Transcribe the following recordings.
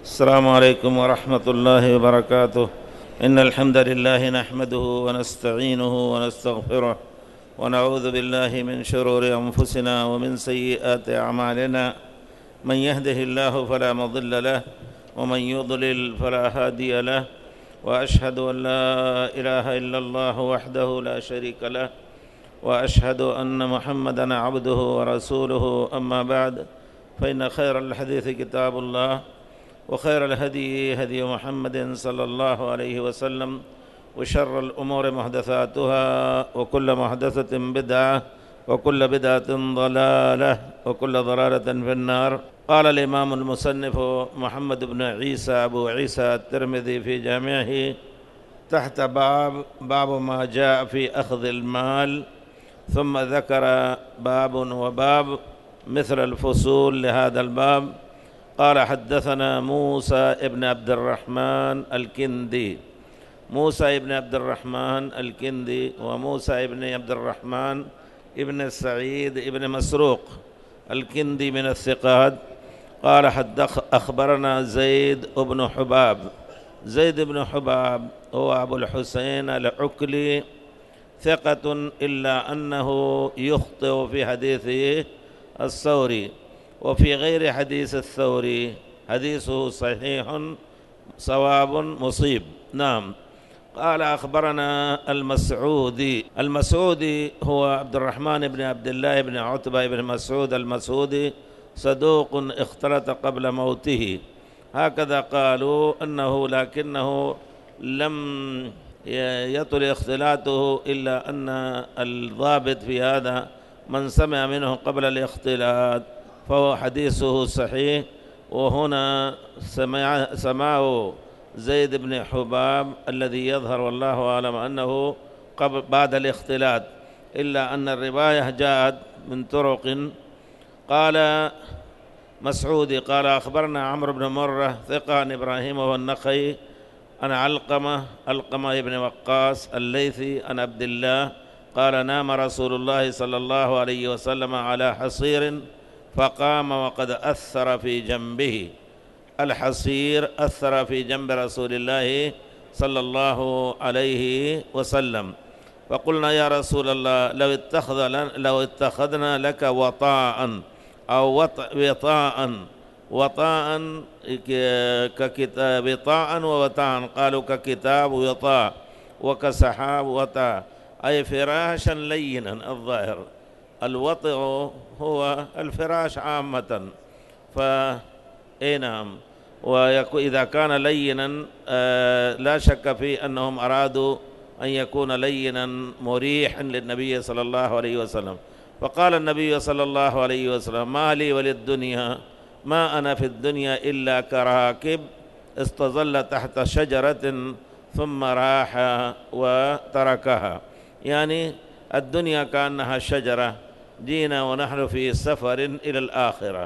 السلام عليكم ورحمة الله وبركاته. إن الحمد لله نحمده ونستعينه ونستغفره ونعوذ بالله من شرور أنفسنا ومن سيئات أعمالنا. من يهده الله فلا مضل له ومن يضلل فلا هادي له، وأشهد أن لا إله إلا الله وحده لا شريك له، وأشهد أن محمدًا عبده ورسوله. أما بعد، فإن خير الحديث كتاب الله، وخير الهدي هدي محمد صلى الله عليه وسلم، وشر الأمور محدثاتها، وكل محدثة بدعة، وكل بدعة ضلالة، وكل ضلالة في النار. قال الإمام المصنف محمد بن عيسى أبو عيسى الترمذي في جامعه تحت باب ما جاء في أخذ المال، ثم ذكر باب وباب مثل الفصول لهذا الباب. قال: حدثنا موسى ابن عبد الرحمن الكندي. موسى ابن عبد الرحمن الكندي وموسى ابن عبد الرحمن ابن سعيد ابن مسروق الكندي من الثقات. قال: أخبرنا زيد بن حباب. زيد بن حباب هو أبو الحسين العكلي، ثقة إلا أنه يخطئ في حديثه الثوري، وفي غير حديث الثوري حديثه صحيح صواب مصيب. نعم. قال: أخبرنا المسعودي هو عبد الرحمن بن عبد الله بن عتبة بن مسعود المسعودي، صدوق اختلط قبل موته، هكذا قالوا أنه، لكنه لم يطل اختلاطه، إلا أن الضابط في هذا من سمع منه قبل الاختلاط فهو حديثه صحيح. وهنا سمعه زيد بن حباب الذي يظهر والله أعلم أنه بعد الاختلاط، إلا أن الرواية جاءت من طرق. قال مسعودي: قال: أخبرنا عمرو بن مرة ثقة عن إبراهيم وهو النخعي عن علقمة بن وقاص الليثي عن عبد الله قال: نام رسول الله صلى الله عليه وسلم على حصير فقام وقد أثر في جنبه. الحصير أثر في جنب رسول الله صلى الله عليه وسلم، فقلنا: يا رسول الله، لو اتخذنا لك وطاء أو وطاء ككتاب وطاء ووطاء. قالوا: ككتاب وطاء، وكسحاب وطاء، أي فراشا لينا. الظاهر الوطئ هو الفراش عامة، نعم. وإذا كان لينا لا شك في أنهم أرادوا أن يكون لينا مريحا للنبي صلى الله عليه وسلم. فقال النبي صلى الله عليه وسلم: ما لي وللدنيا، ما أنا في الدنيا إلا كراكب استظل تحت شجرة ثم راح وتركها. يعني الدنيا كأنها شجرة، جينا ونحن في سفر إلى الآخرة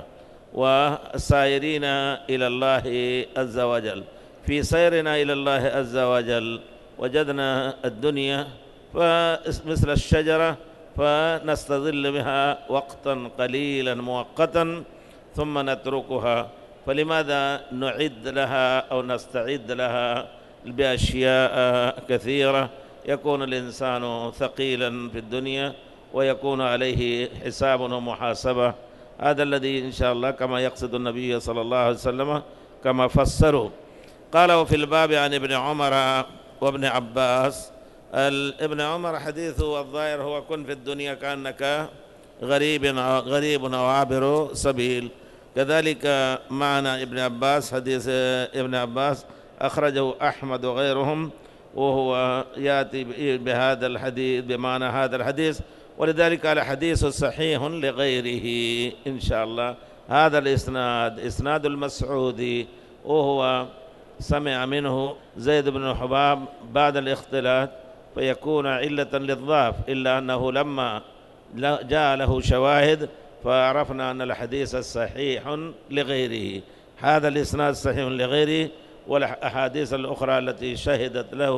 وسائرين إلى الله عز وجل. في سيرنا إلى الله عز وجل وجدنا الدنيا مثل الشجرة، فنستظل بها وقتا قليلا مؤقتا ثم نتركها. فلماذا نعد لها أو نستعد لها بأشياء كثيرة؟ يكون الإنسان ثقيلا في الدنيا ويكون عليه حساب ومحاسبة. هذا الذي إن شاء الله كما يقصد النبي صلى الله عليه وسلم كما فسروا. قال: وفي الباب عن ابن عمر وابن عباس. ابن عمر حديثه الظاهر هو: كن في الدنيا كأنك غريب أو عابر سبيل. كذلك معنى ابن عباس، حديث ابن عباس أخرجه أحمد وغيرهم، وهو يأتي بهذا الحديث بمعنى هذا الحديث، ولذلك قال: حديث صحيح لغيره. إن شاء الله هذا الإسناد إسناد المسعودي، وهو سمع منه زيد بن حباب بعد الاختلاط، فيكون علة للضعف، إلا أنه لما جاء له شواهد فعرفنا أن الحديث صحيح لغيره. هذا الإسناد صحيح لغيره، والأحاديث الأخرى التي شهدت له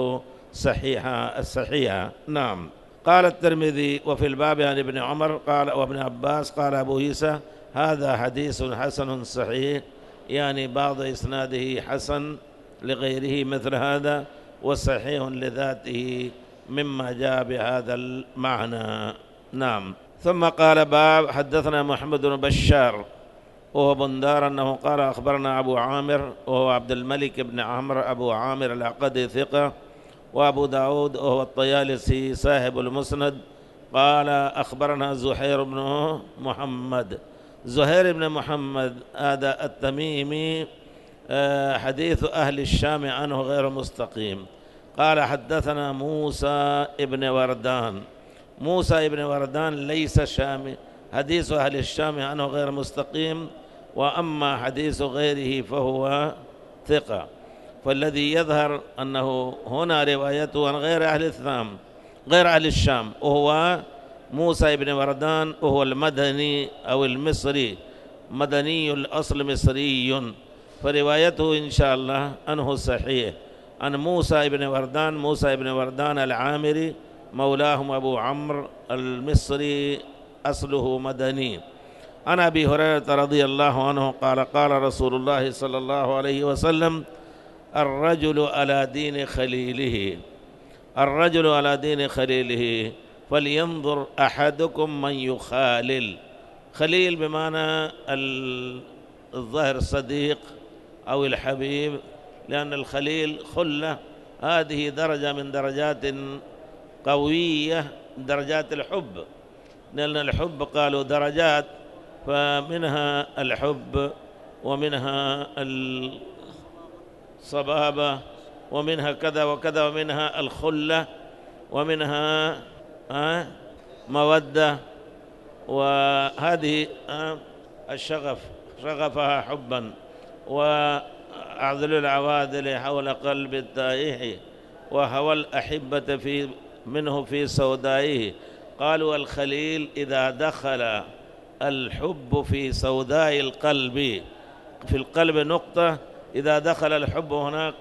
الصحيحة. نعم. قال الترمذي: وفي الباب عن ابن عمر قال وابن عباس. قال أبو عيسى: هذا حديث حسن صحيح يعني بعض إسناده حسن لغيره مثل هذا، وصحيح لذاته مما جاء بهذا المعنى. نعم. ثم قال باب حدثنا محمد بن بشار وهو بندار أنه قال أخبرنا أبو عامر وهو عبد الملك بن عمرو أبو عامر العقدي ثقة، وأبو داود وهو الطيالسي صاحب المسند قال أخبرنا زهير بن محمد. زهير بن محمد هذا التميمي حديث أهل الشام عنه غير مستقيم. قال حدثنا موسى بن وردان. موسى بن وردان ليس شامي، حديث أهل الشام عنه غير مستقيم، وأما حديث غيره فهو ثقة. فالذي يظهر أنه هنا روايته عن غير أهل الثام غير أهل الشام، وهو موسى بن وردان وهو المدني أو المصري، مدني الأصل مصري، فروايته إن شاء الله عنه صحيح. عن موسى بن وردان، موسى بن وردان العامري مولاهم أبو عمرو المصري أصله مدني. عن أبي هريرة رضي الله عنه قال قال رسول الله صلى الله عليه وسلم: الرجل على دين خليله، الرجل على دين خليله فلينظر أحدكم من يخالل. خليل بمعنى الظاهر الصديق أو الحبيب، لأن الخليل خلة، هذه درجة من درجات قوية، درجات الحب، لأن الحب قالوا درجات، فمنها الحب ومنها الصبابة ومنها كذا وكذا ومنها الخلة ومنها مودة، وهذه الشغف شغفها حبا، وأعذل العواذل حول قلب التائه، وهوى الأحبة منه في سودائه. قالوا الخليل إذا دخل الحب في سوداء القلب، في القلب نقطة، إذا دخل الحب هناك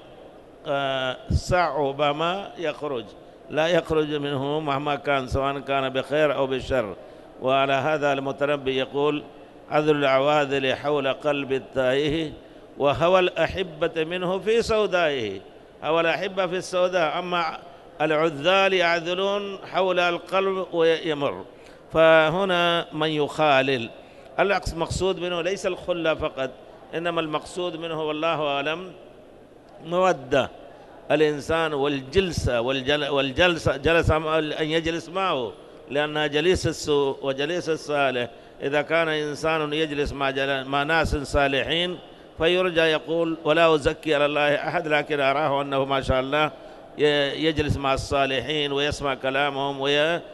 صعب ما يخرج، لا يخرج منه مهما كان، سواء كان بخير أو بشر. وعلى هذا المتنبي يقول: عذل العواذل حول قلب التائه، وهوى الأحبة منه في سودائه. هوى الأحبة في السوداء، أما العذال يعذلون حول القلب ويمر. فهنا من يخالل، المقصود منه ليس الخلة فقط، إنما المقصود منه والله أعلم مودة الإنسان والجلسة والجلسة جلس أن يجلس معه، لأن جليس السوء وجليس الصالح، إذا كان إنسان يجلس مع ناس صالحين فيرجى، يقول: ولا أزكي على الله أحد، لكن أراه أنه ما شاء الله يجلس مع الصالحين ويسمع كلامهم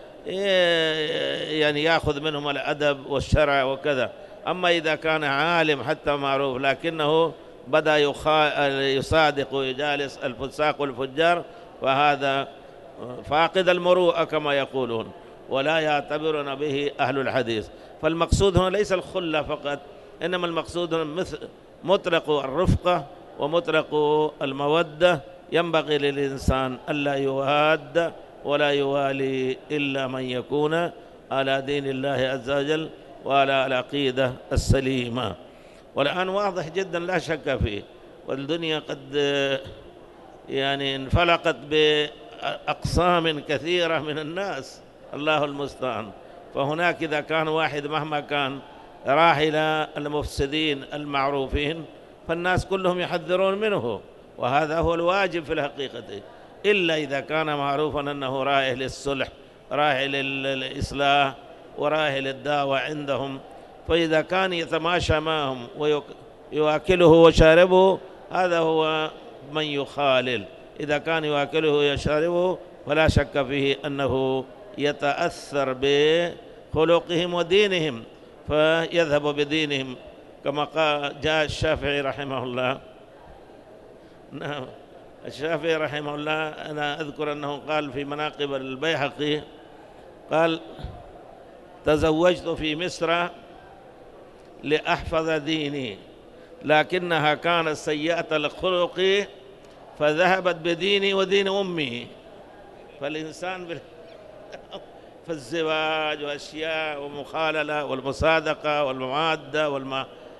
يعني يأخذ منهم الأدب والشرع وكذا. أما إذا كان عالم حتى معروف لكنه بدأ يصادق ويجالس الفساق والفجار، فهذا فاقد المروءة كما يقولون، ولا يعتبرون به أهل الحديث. فالمقصود هنا ليس الخلة فقط، إنما المقصود هنا مطلق الرفقة ومطلق المودة. ينبغي للإنسان ألا يواد ولا يوالي إلا من يكون على دين الله عز وجل وعلى العقيدة السليمة. والآن واضح جدا لا شك فيه، والدنيا قد يعني انفلقت بأقسام كثيرة من الناس، الله المستعان. فهناك إذا كان واحد مهما كان راح إلى المفسدين المعروفين فالناس كلهم يحذرون منه، وهذا هو الواجب في الحقيقة، إلا إذا كان معروفا أنه رايح للصلح، رايح للإصلاح، ورايح للدعوة عندهم. فإذا كان يتماشى معهم ويواكله ويشاربه، هذا هو من يخالل. إذا كان يواكله ويشاربه فلا شك فيه أنه يتأثر بخلقهم ودينهم، فيذهب بدينهم، كما قال جاء الشافعي رحمه الله. نعم، الشافعي رحمه الله أنا أذكر أنه قال في مناقب البيهقي، قال: تزوجت في مصر لأحفظ ديني، لكنها كانت سيئة الخلق فذهبت بديني ودين أمي. فالإنسان في الزواج وأشياء ومخاللة والمصادقة والمعادة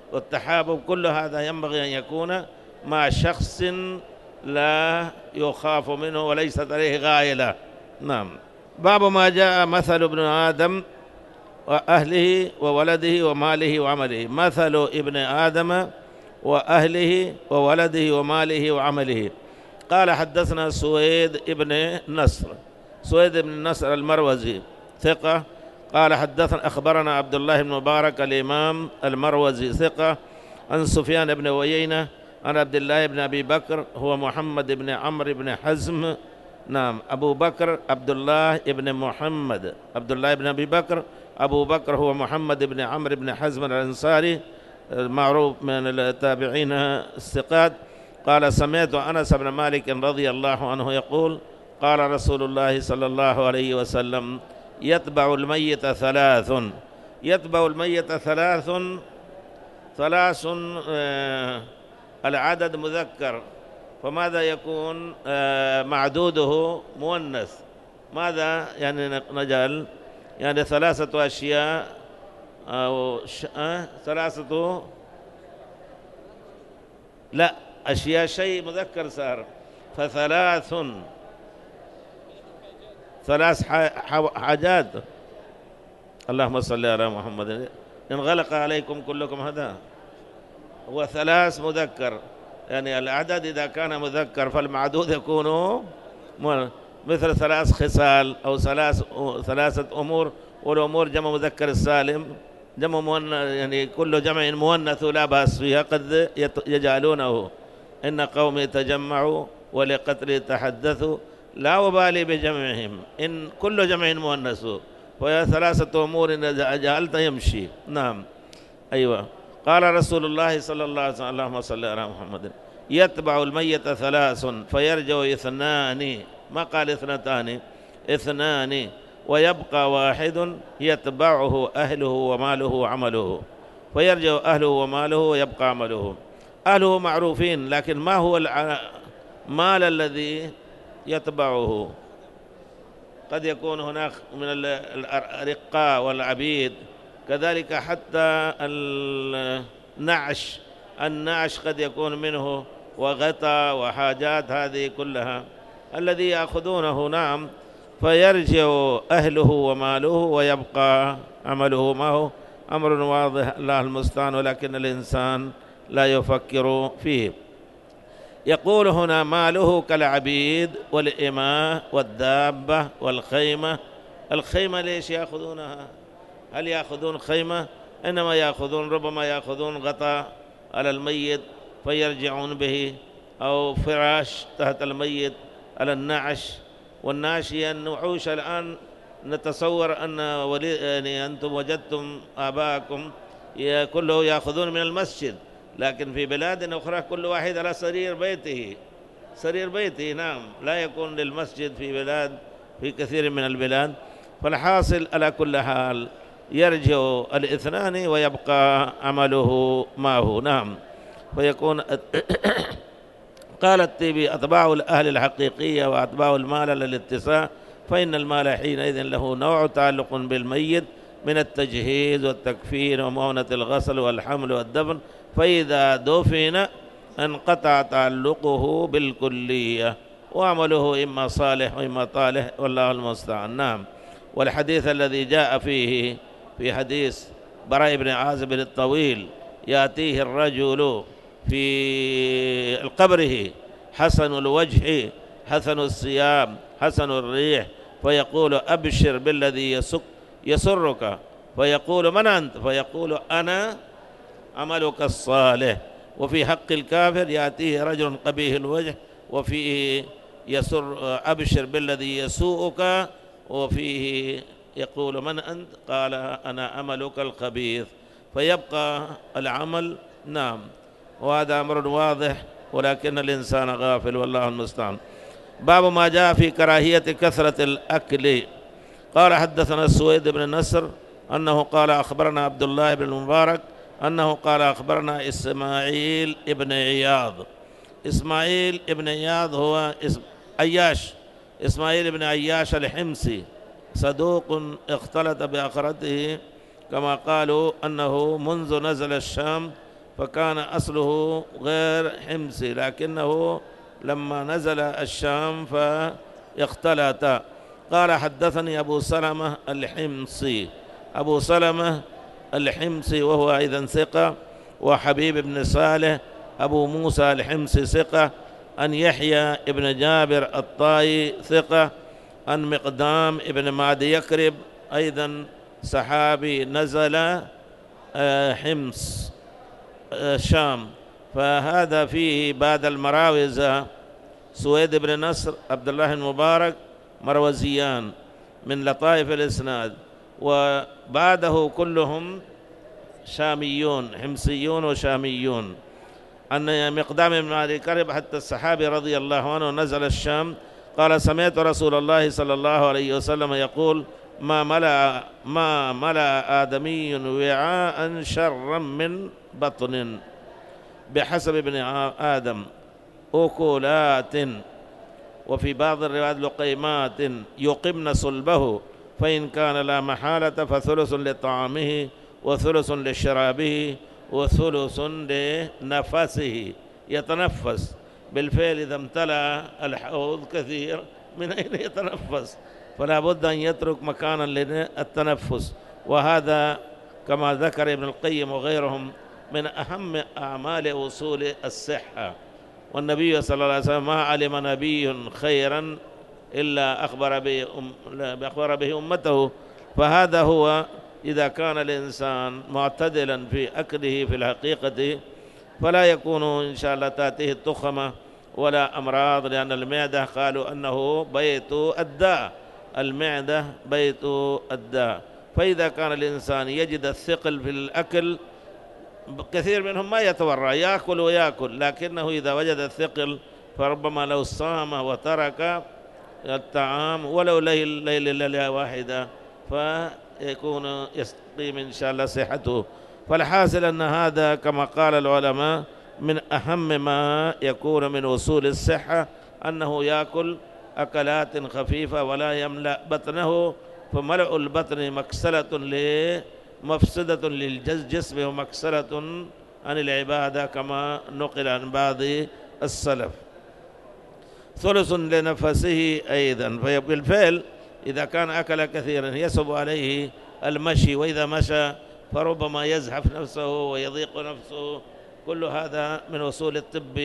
والتحابب، كل هذا ينبغي أن يكون مع شخص لا يخاف منه وليست عليه غائلة. نعم. باب ما جاء مثل ابن آدم وأهله وولده وماله وعمله. مثل ابن آدم وأهله وولده وماله وعمله. قال حدثنا سويد ابن نصر، سويد بن نصر المروزي ثقة. قال حدثنا أخبرنا عبد الله بن مبارك الإمام المروزي ثقة، عن سفيان بن عيينة عن عبد الله بن أبي بكر هو محمد بن عمرو بن حزم. نعم، أبو بكر عبد الله بن محمد، عبد الله بن أبي بكر، أبو بكر هو محمد بن عمرو بن حزم الأنصاري معروف من التابعين الثقات. قال سمعت أنس بن مالك رضي الله عنه يقول قال رسول الله صلى الله عليه وسلم يتبع الميت ثلاث. يتبع الميت ثلاث، العدد مذكر، فماذا يكون معدوده مؤنث؟ ماذا يعني نجعل؟ يعني ثلاثة أشياء أو ثلاثة، لا أشياء شيء مذكر صار، فثلاث، ثلاث حاجات. اللهم صل على محمد. انغلق عليكم كلكم هذا. هو ثلاث مذكر، يعني العدد إذا كان مذكر فالمعدود يكون مثل ثلاث خصال أو ثلاثة أمور، والأمور جمع مذكر السالم، جمع مؤنث، يعني كل جمع مؤنث لا بأس فيها، قد يجعلونه إن قومي تجمعوا ولقتل تحدثوا لا أبالي بجمعهم، إن كل جمع مؤنث، وهي ثلاثة أمور إن جعلت يمشي. نعم، أيوة. قال رسول الله صلى الله عليه وسلم اللهم صل على محمد يتبع الميت ثلاث فيرجع اثنان، ما قال اثنتان، اثنان، ويبقى واحد يتبعه أهله وماله وعمله. فيرجع أهله وماله ويبقى عمله. أهله معروفين، لكن ما هو المال الذي يتبعه؟ قد يكون هناك من الرقاء والعبيد، كذلك حتى النعش قد يكون منه، وغطى وحاجات هذه كلها الذي يأخذونه. نعم. فيرجع أهله وماله ويبقى عمله، ما هو أمر واضح الله المستعان، ولكن الإنسان لا يفكر فيه. يقول هنا ماله كالعبيد والإماء والدابة والخيمة. الخيمة ليش يأخذونها؟ هل يأخذون خيمة؟ إنما يأخذون، ربما يأخذون غطاء على الميت فيرجعون به، أو فراش تحت الميت على النعش. والنعش هي النعوش. الآن نتصور أن يعني أنتم وجدتم آباءكم كله يأخذون من المسجد، لكن في بلاد أخرى كل واحد على سرير بيته، سرير بيته. نعم، لا يكون للمسجد في كثير من البلاد. فالحاصل على كل حال يرجع الاثنان ويبقى عمله معه. نعم. فيكون قال الطيبي أتباع الأهل الحقيقية وأتباع المال للاتساع، فإن المال حينئذ له نوع تعلق بالميت من التجهيز والتكفين ومؤونة الغسل والحمل والدفن، فإذا دفن انقطع تعلقه بالكلية، وعمله إما صالح وإما طالح، والله المستعان. نعم. والحديث الذي جاء فيه في حديث براء بن عازب الطويل، يأتيه الرجل في قبره حسن الوجه حسن الثياب حسن الريح، فيقول أبشر بالذي يسرك، فيقول من أنت؟ فيقول أنا عملك الصالح. وفي حق الكافر يأتيه رجل قبيح الوجه وفيه أبشر بالذي يسوءك، وفيه يقول من أنت؟ قال أنا عملك الخبيث، فيبقى العمل. نعم. وهذا أمر واضح، ولكن الإنسان غافل، والله المستعان. باب ما جاء في كراهية كثرة الأكل. قال حدثنا سويد بن نصر أنه قال أخبرنا عبد الله بن المبارك أنه قال أخبرنا إسماعيل بن عياض. إسماعيل بن عياض هو عياش، إسماعيل بن عياش الحمصي، صدوق اختلط بأخرته، كما قالوا أنه منذ نزل الشام فكان أصله غير حمصي، لكنه لما نزل الشام فاختلط. قال حدثني أبو سلمة الحمصي، أبو سلمة الحمصي وهو أيضا ثقة، وحبيب بن صالح أبو موسى الحمصي ثقة، أن يحيى بن جابر الطائي ثقة، أن مقدام بن معدي يكرب أيضا صحابي نزل حمص الشام. فهذا فيه بعد المراوزة سويد بن نصر، عبد الله المبارك، مروزيان من لطائف الإسناد، وبعده كلهم شاميون، حمصيون وشاميون. أن مقدام بن معدي يكرب حتى الصحابي رضي الله عنه نزل الشام قال سمعت رسول الله صلى الله عليه وسلم يقول ما ملأ آدمي وعاء شرا من بطن بحسب ابن آدم أكلات، وفي بعض الروايات لقيمات يقمن صلبه، فإن كان لا محالة فثلث لطعامه وثلث لشرابه وثلث لنفسه، يتنفس. بالفعل إذا امتلأ الحوض كثير من أين يتنفس؟ فلا بد أن يترك مكانا للتنفس. وهذا كما ذكر ابن القيم وغيرهم من أهم أعمال وصول الصحة. والنبي صلى الله عليه وسلم ما علم نبي خيرا إلا أخبر به أمته. فهذا هو إذا كان الإنسان معتدلا في أكله في الحقيقة فلا يكون إن شاء الله تأتيه التخمة ولا أمراض، لأن المعدة قالوا أنه بيت الداء، المعدة بيت الداء. فإذا كان الإنسان يجد الثقل في الأكل، كثير منهم ما يتورع يأكل ويأكل، لكنه إذا وجد الثقل فربما لو صام وترك الطعام ولو ليلة واحدة فيكون يستقيم إن شاء الله صحته. فالحاصل أن هذا كما قال العلماء من أهم ما يكون من وصول الصحة، أنه يأكل أكلات خفيفة ولا يملأ بطنه، فملء البطن مفسدة للجسم ومكسلة عن العبادة كما نقل عن بعض السلف. ثلث لنفسه أيضا، فبالفعل إذا كان أكل كثيرا يصعب عليه المشي، وإذا مشى فربما يزحف نفسه ويضيق نفسه. كل هذا من وصول الطب.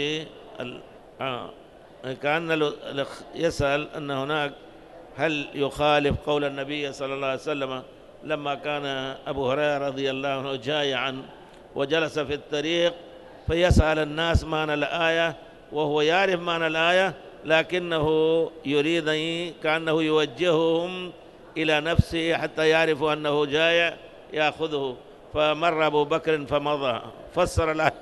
كأن يسأل أن هناك هل يخالف قول النبي صلى الله عليه وسلم لما كان أبو هريرة رضي الله عنه جائعا وجلس في الطريق فيسأل الناس معنى الآية وهو يعرف معنى الآية، لكنه يريد كأنه يوجههم إلى نفسه حتى يعرفوا أنه جائع يأخذه. فمر أبو بكر فمضى فسر الآية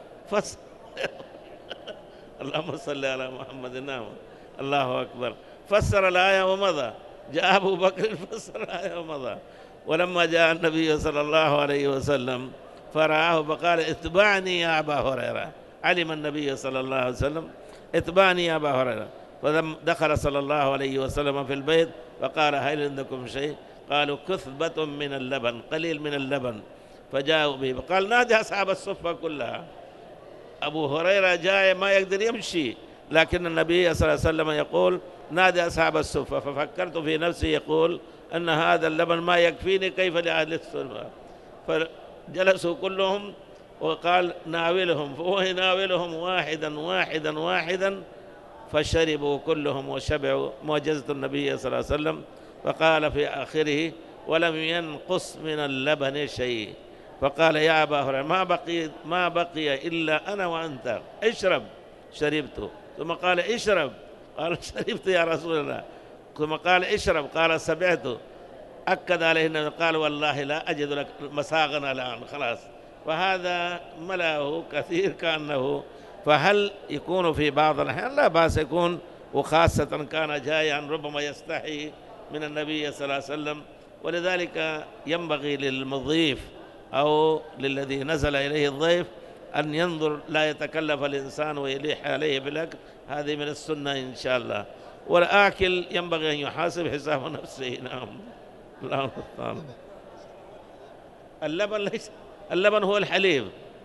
اللهم صل على محمد. نعم، الله أكبر. فسر الآية ومضى. جاء أبو بكر فسر الآية ومضى. ولما جاء النبي صلى الله عليه وسلم فرآه فقال اتبعني يا أبا هريرة. علم النبي صلى الله عليه وسلم اتبعني يا أبا هريرة. فدخل صلى الله عليه وسلم في البيت فقال هل عندكم شيء؟ قالوا كثبة من اللبن، قليل من اللبن. فجاءوا به فقال نادي أصحاب الصفة كلها. أبو هريرة جاء ما يقدر يمشي، لكن النبي صلى الله عليه وسلم يقول نادي أصحاب الصفة. ففكرت في نفسي يقول أن هذا اللبن ما يكفيني، كيف لأهل الصفة؟ فجلسوا كلهم وقال ناولهم، فهو يناولهم واحدا واحدا واحدا فشربوا كلهم وشبعوا معجزة النبي صلى الله عليه وسلم. فقال في آخره ولم ينقص من اللبن شيء. فقال يا أبا هريرة ما بقي إلا أنا وأنت، اشرب. شربت. ثم قال اشرب، قال شربت يا رسول الله. ثم قال اشرب، قال سمعت. أكد عليه النبي قال والله لا أجد لك مساغنا الآن، خلاص. فهذا ملأه كثير كأنه. فهل يكون في بعض الأحيان؟ لا بأس يكون، وخاصة كان جايا ربما يستحي من النبي صلى الله عليه وسلم. ولذلك ينبغي للمضيف أو للذي نزل إليه الضيف أن ينظر، لا يتكلف الإنسان ويليح عليه بالأكل، هذه من السنة إن شاء الله. والآكل ينبغي أن يحاسب حساب نفسه. نعم، الله المستعان. اللبن ليس، اللبن هو الحليب،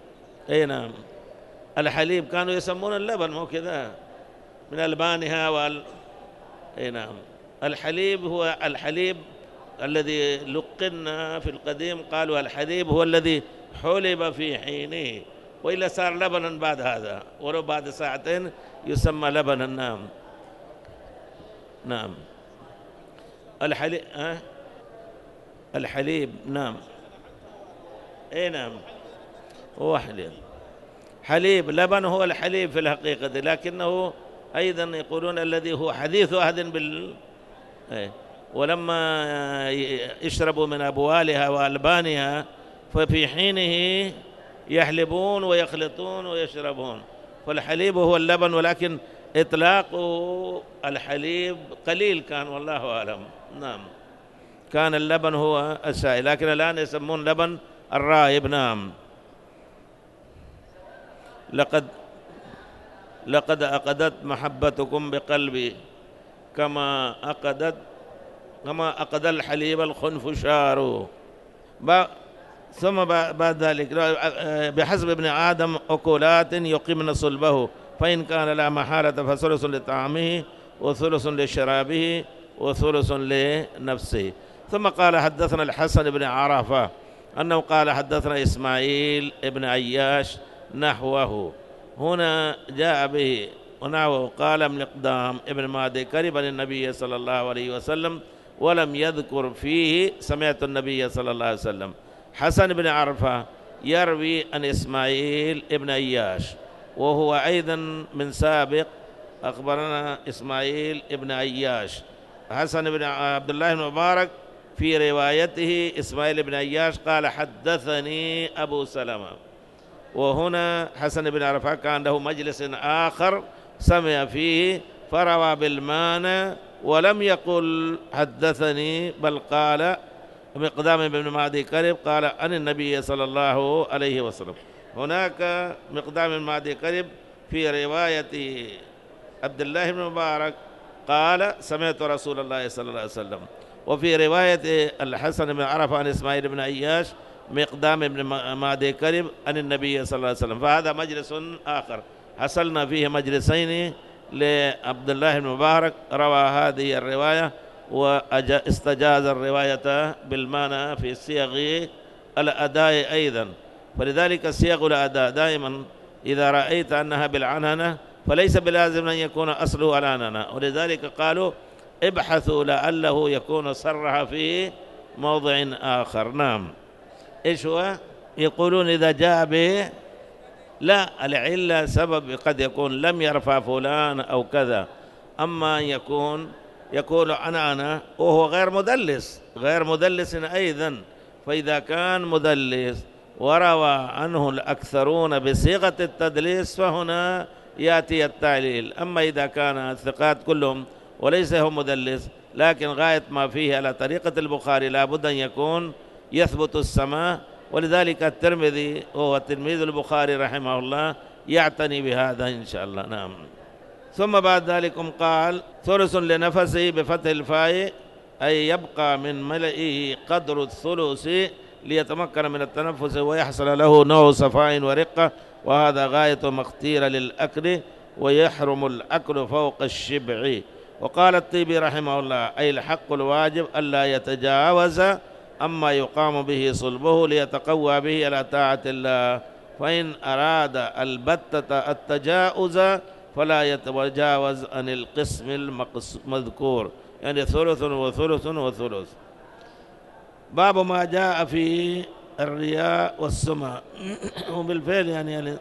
أي نعم. الحليب كانوا يسمون اللبن، مو كذا، من ألبانها أي نعم. الحليب هو الحليب الذي لقنا في القديم، قالوا الحليب هو الذي حلب في حينه، وإلا صار لبنا بعد هذا، ولو بعد ساعتين يسمى لبنا. نعم. نعم. الحليب الحليب نعم. اي نعم، هو حليب لبن هو الحليب في الحقيقة، لكنه أيضا يقولون الذي هو حديث عهد ولما يشربوا من أبوالها وألبانها ففي حينه يحلبون ويخلطون ويشربون، فالحليب هو اللبن، ولكن إطلاق الحليب قليل كان، والله أعلم. نعم. كان اللبن هو السائل، لكن الآن يسمون لبن الرايب. نعم. لقد أقدت محبتكم بقلبي كما أقد الحليب الخنفشار. ثم بعد ذلك بحسب ابن آدم أكلات يقمن صلبه، فإن كان لا محالة فثلث لطعامه وثلث لشرابه وثلث لنفسه. ثم قال حدثنا الحسن بن عرفة أنه قال حدثنا إسماعيل ابن عياش نحوه، هنا جاء به ونحوه. قال مقدام ابن معدي كرب النبي صلى الله عليه وسلم ولم يذكر فيه سمعت النبي صلى الله عليه وسلم. حسن بن عرفة يروي عن إسماعيل ابن عياش، وهو أيضا من سابق أخبرنا إسماعيل ابن عياش. حسن بن عبد الله بن مبارك في روايته إسماعيل بن عياش قال حدثني أبو سلمة، وهنا حسن بن عرفة كان له مجلس آخر سمع فيه فروى بالمعنى ولم يقل حدثني، بل قال مقدام بن معدي كرب قال عن النبي صلى الله عليه وسلم. هناك مقدام بن معدي كرب في رواية عبد الله بن مبارك قال سمعت رسول الله صلى الله عليه وسلم، وفي رواية الحسن بن عرفة عن إسماعيل بن عياش مقدام بن معدي كرب عن النبي صلى الله عليه وسلم. فهذا مجلس آخر حصلنا فيه مجلسين لعبد الله بن مبارك، روى هذه الرواية واستجاز الرواية بالمعنى في صيغ الأداء أيضا. فلذلك صيغ الأداء دائما إذا رأيت أنها بالعننة فليس بلازم أن يكون أصله العننة، ولذلك قالوا ابحثوا لعله يكون صرح في موضع آخر. نعم. إيش هو؟ يقولون إذا جاء به لا العلة سبب قد يكون لم يرفع فلان أو كذا، أما أن يقول أنا وهو غير مدلس أيضا، فإذا كان مدلس وروى عنه الأكثرون بصيغة التدليس فهنا يأتي التعليل. أما إذا كان الثقات كلهم وليس هو مدلس لكن غاية ما فيه على طريقة البخاري لابد أن يكون يثبت السماع، ولذلك الترمذي وهو تلميذ البخاري رحمه الله يعتني بهذا إن شاء الله. نعم. ثم بعد ذلك قال ثلث لنفسه بفتح الفاء أي يبقى من ملئه قدر الثلث ليتمكن من التنفس ويحصل له نوع صفاء ورقة، وهذا غاية ما اختير للأكل ويحرم الأكل فوق الشبع. وقال الطيبي رحمه الله أي الحق الواجب ألا يتجاوز أما يقام به صلبه ليتقوى به على طاعة الله، فإن أراد البتة التجاوز فلا يتجاوز عن القسم المذكور، يعني ثلث وثلث وثلث. باب ما جاء في الرياء والسمع وبالفعل يعني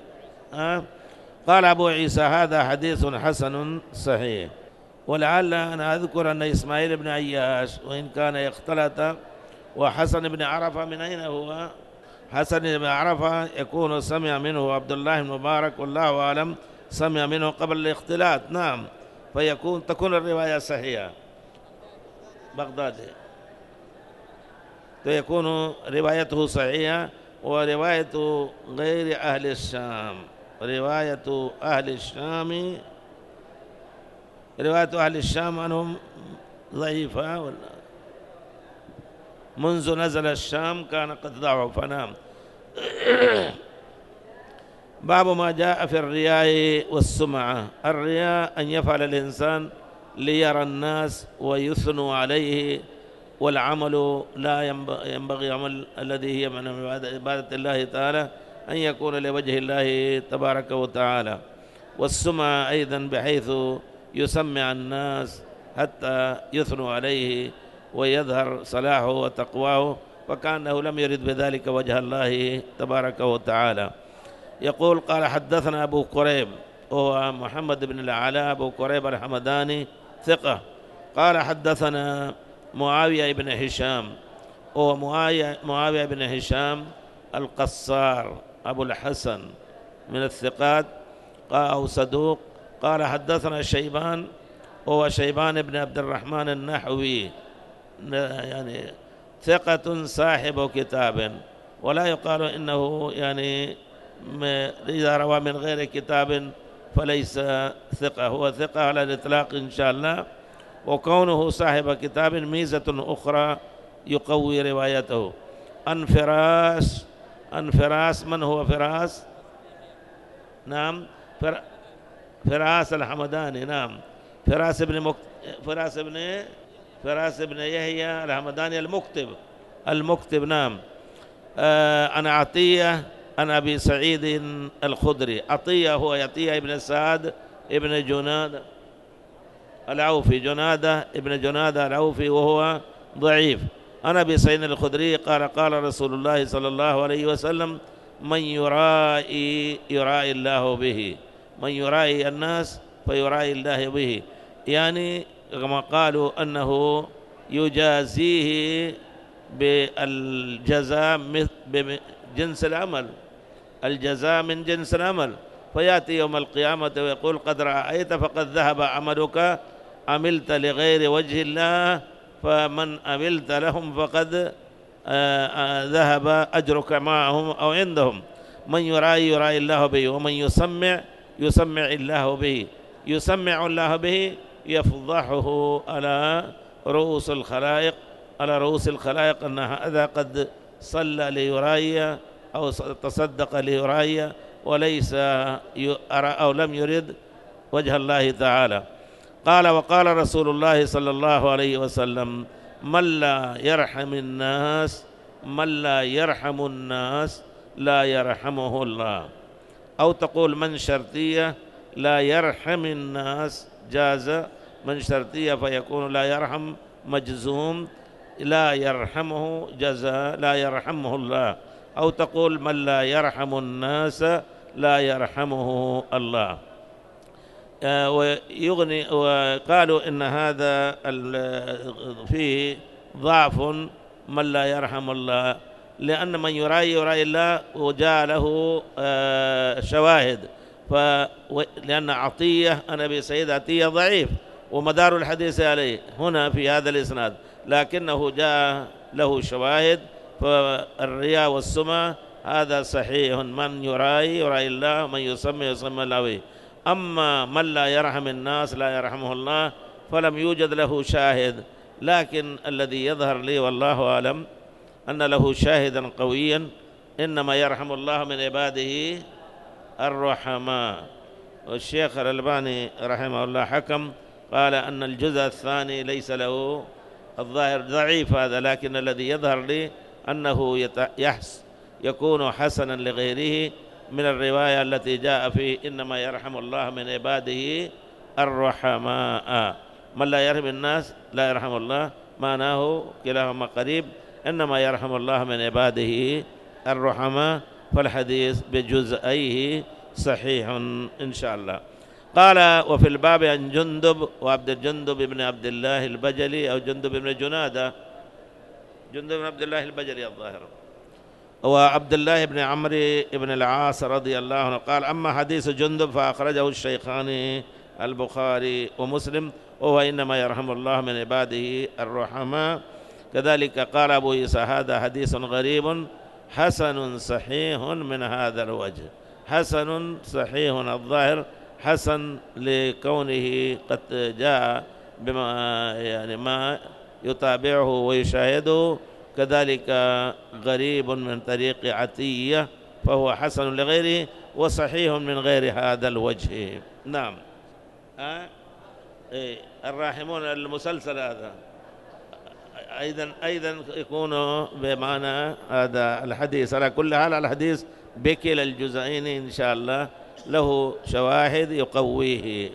قال أبو عيسى هذا حديث حسن صحيح. ولعل أنا أذكر أن إسماعيل بن عياش وإن كان يختلط وحسن بن عرفة من أين هو؟ حسن بن عرفة يكون سمع منه عبد الله بن مبارك والله أعلم سمع منه قبل الاختلاط. نعم. تكون الرواية صحيحة. بغدادي فيكون روايته صحيحة، ورواية غير أهل الشام رواية أهل الشام عنهم ضعيفة، ولا منذ نزل الشام كان قد ضعف. نعم. باب ما جاء في الرياء والسمعة. الرياء أن يفعل الإنسان ليرى الناس ويثنوا عليه، والعمل لا ينبغي عمل الذي هي من عبادة الله تعالى أن يكون لوجه الله تبارك وتعالى. والسمعة أيضا بحيث يسمع الناس حتى يثنوا عليه ويظهر صلاحه وتقواه، فكأنه لم يرد بذلك وجه الله تبارك وتعالى. يقول قال حدثنا أبو كريب، هو محمد بن العلاء أبو كريب الحمداني ثقة. قال حدثنا معاوية بن هشام، هو معاوية بن هشام القصار أبو الحسن من الثقات أو صدوق. قال حدثنا شيبان، هو شيبان بن عبد الرحمن النحوي، يعني ثقة صاحب كتاب، ولا يقال إنه يعني إذا روى من غير كتاب فليس ثقة، هو ثقة على الإطلاق إن شاء الله. وكونه صاحب كتاب ميزة أخرى يقوي روايته. عن فراس، من هو فراس؟ نعم، فراس الحمداني، نعم، فراس بن يحيى الحمداني المكتب، نعم. عن عطية عن أبي سعيد الخدري. عطية هو عطية بن سعد ابن جنادة العوفي، جنادة ابن جنادة العوفي، وهو ضعيف. عن أبي سعيد الخدري قال قال رسول الله صلى الله عليه وسلم: من يرائي الله به، من يرائي الناس فيرائي الله به، يعني كما قالوا أنه يجازيه بالجزاء بجنس العمل، الجزاء من جنس العمل. فيأتي يوم القيامة ويقول: قد رأيت فقد ذهب عملك، عملت لغير وجه الله، فمن عملت لهم فقد ذهب أجرك معهم أو عندهم. من يرائي الله به، ومن يسمع الله به، يسمع الله به يفضحه على رؤوس الخلائق أن هذا قد صلى ليرائي أو تصدق ليرائي وليس أو لم يرد وجه الله تعالى. قال: وقال رسول الله صلى الله عليه وسلم: من لا يرحم الناس لا يرحمه الله. أو تقول من شرطية لا يرحم الناس، جاز من شرطية فيكون لا يرحم مجزوم، لا يرحمه جزاء لا يرحمه الله. أو تقول من لا يرحم الناس لا يرحمه الله. وقالوا إن هذا فيه ضعف، من لا يرحم الله، لأن من يرائي الله وجاء له شواهد. لأن عطية أنا بسيد عطية ضعيف ومدار الحديث عليه هنا في هذا الإسناد، لكنه جاء له شواهد. فالرياء والسمعة هذا صحيح، من يرائي الله، من يسمي الله به. أما من لا يرحم الناس لا يرحمه الله فلم يوجد له شاهد، لكن الذي يظهر لي والله أعلم أن له شاهدا قويا: إنما يرحم الله من عباده الرحماء. والشيخ الألباني رحمه الله حكم قال أن الجزء الثاني ليس له، الظاهر ضعيف هذا، لكن الذي يظهر لي أنه يكون حسنا لغيره من الرواية التي جاء فيه: إنما يرحم الله من عباده الرحماء. من لا يرحم الناس لا يرحم الله، معناه كلاهما قريب، إنما يرحم الله من عباده الرحماء. فالحديث بجزئيه صحيح إن شاء الله. قال: وفي الباب عن جندب جندب بن عبد الله البجلي أو جندب بن جنادة، جندب بن عبد الله البجلي الظاهر، وعبد الله بن عمرو بن العاص رضي الله عنه قال: أما حديث جندب فأخرجه الشيخان البخاري ومسلم، وهو إنما يرحم الله من عباده الرحماء. كذلك قال أبو عيسى: هذا حديث غريب حسن صحيح من هذا الوجه. حسن صحيح، الظاهر حسن لكونه قد جاء بما يعني ما يتابعه ويشاهده. كذلك غريب من طريق عتية فهو حسن لغيره، وصحيح من غير هذا الوجه. نعم. الراحمون المسلسل هذا أيضا يكون بمعنى هذا الحديث. على كل حال الحديث بكلا الجزئين إن شاء الله له شواهد يقويه.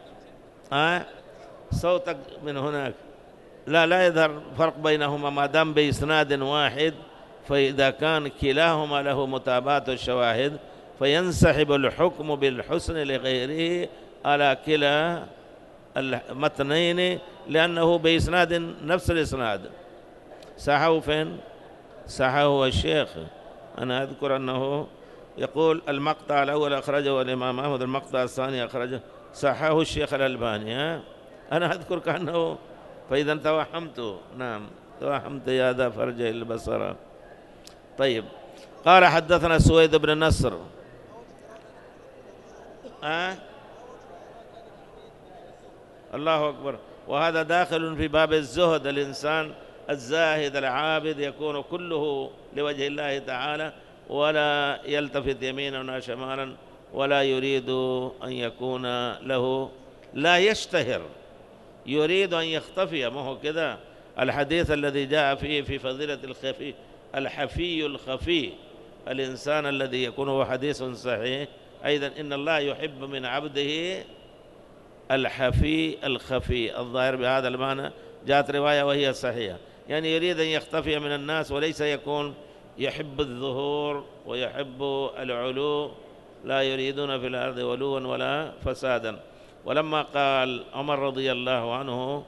صوتك من هناك لا يظهر فرق بينهما ما دام بإسناد واحد، فإذا كان كلاهما له متابعة الشواهد فينسحب الحكم بالحسن لغيره على كلا المتنين، لأنه بإسناد نفس الإسناد. صححه فين؟ صححه الشيخ. أنا أذكر أنه يقول المقطع الأول أخرجه الإمام أحمد، المقطع الثاني أخرجه صححه الشيخ الألباني. أنا أذكر كأنه، فإذا توهمت. نعم توهمت يا ذا فرجه البصر. طيب. قال حدثنا سويد بن نصر. الله أكبر. وهذا داخل في باب الزهد. الإنسان الزاهد العابد يكون كله لوجه الله تعالى، ولا يلتفت يمينا ولا شمالا، ولا يريد أن يكون له، لا يشتهر، يريد أن يختفي. ما هو كذا الحديث الذي جاء فيه في فضيلة الخفي، الحفي الخفي، الإنسان الذي يكون هو حديث صحيح أيضا، إن الله يحب من عبده الحفي الخفي. الظاهر بهذا المعنى جاءت رواية وهي صحيحة، يعني يريد أن يختفي من الناس، وليس يكون يحب الظهور ويحب العلو، لا يريدون في الأرض علوا ولا فسادا. ولما قال عمر رضي الله عنه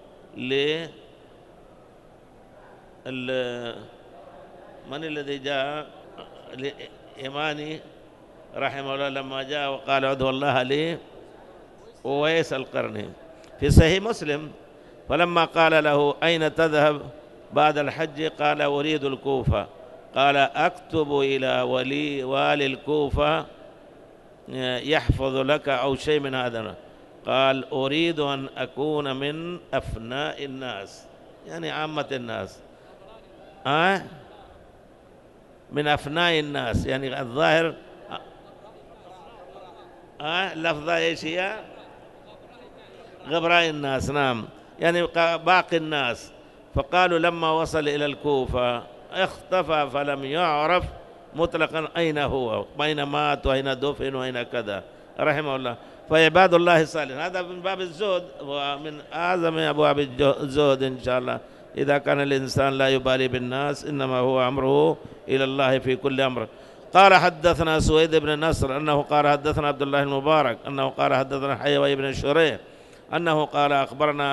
من الذي جاء لإيماني رحمه الله لما جاء وقال ادعو الله لي أويس القرني في صحيح مسلم، فلما قال له أين تذهب بعد الحج؟ قال أريد الكوفة. قال أكتب إلى والي الكوفة يحفظ لك أو شيء من هذا. قال أريد أن أكون من أفناء الناس، يعني عامة الناس. من أفناء الناس، يعني الظاهر لفظة إيش هي؟ غبراء الناس. نعم، يعني باقي الناس. فقالوا لما وصل إلى الكوفة اختفى فلم يعرف مطلقا أين هو، أين مات وأين دفن وأين كذا رحمه الله. فعباد الله الصالحين هذا من باب الزهد، ومن أعظم أبواب الزهد إن شاء الله. إذا كان الإنسان لا يبالي بالناس، إنما هو أمره إلى الله في كل أمر. قال حدثنا سويد بن نصر أنه قال حدثنا عبد الله المبارك أنه قال حدثنا حيوي بن شريح أنه قال أخبرنا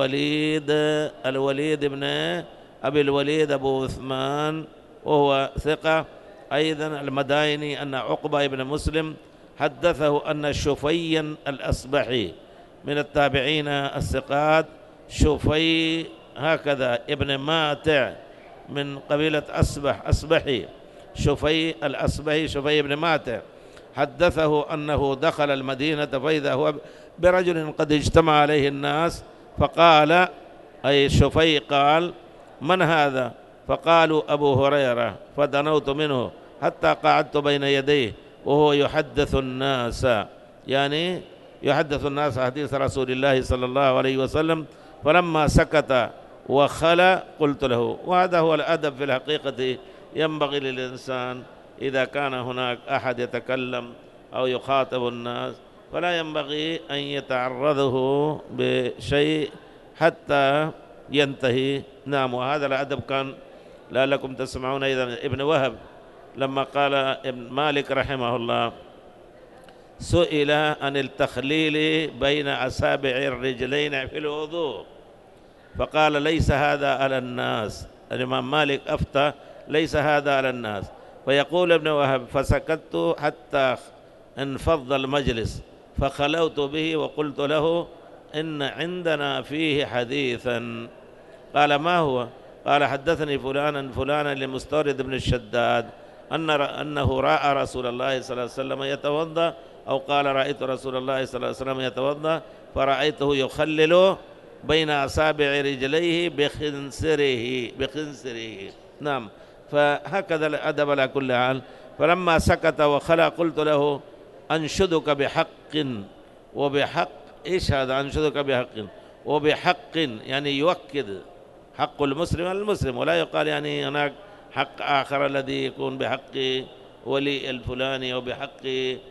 الوليد بن أبي الوليد أبو عثمان وهو ثقة أيضا المدائني، أن عقبة بن مسلم حدثه أن شفيا الأصبحي من التابعين الثقات، شفي هكذا ابن ماتع من قبيلة أصبحي، شفي الأصبحي شفي ابن ماتع، حدثه أنه دخل المدينة فإذا هو برجل قد اجتمع عليه الناس، فقال أي شفي قال من هذا؟ فقالوا أبو هريرة، فدنوت منه حتى قعدت بين يديه وهو يحدث الناس، يعني يحدث الناس حديث رسول الله صلى الله عليه وسلم. فلما سكت وخلى قلت له، وهذا هو الأدب في الحقيقة، ينبغي للإنسان إذا كان هناك أحد يتكلم أو يخاطب الناس فلا ينبغي أن يتعرضه بشيء حتى ينتهي. نعم، وهذا الأدب كان لعلكم تسمعون أيضا ابن وهب لما قال ابن مالك رحمه الله سئل عن التخليل بين أصابع الرجلين في الوضوء، فقال ليس هذا على الناس. الإمام مالك أفتى ليس هذا على الناس. فيقول ابن وهب فسكت حتى انفض المجلس فخلوت به وقلت له إن عندنا فيه حديثا. قال ما هو؟ قال حدثني فلانا لمستورد بن الشداد أنه رأى رسول الله صلى الله عليه وسلم يتوضأ، أو قال رأيت رسول الله صلى الله عليه وسلم يتوضأ فرأيته يخلل بين أصابع رجليه بخنصره. نعم، فهكذا الأدب على كل حال. فلما سكت وخلى قلت له أنشدك بحق وبحق. إيش هذا أنشدك بحق وبحق؟ يعني يؤكد حق المسلم على المسلم، ولا يقال يعني هناك حق آخر الذي يكون بحق ولي الفلاني وبحق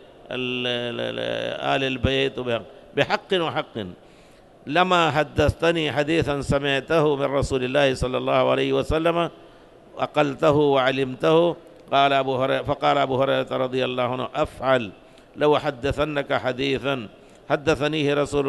آل البيت بحق وحق. لما حدثتني حديثا سمعته من رسول الله صلى الله عليه وسلم أقلته وعلمته. قال أبو هريرة، فقال أبو هريرة رضي الله عنه: أفعل لو حدثنك حديثا حدثنيه رسول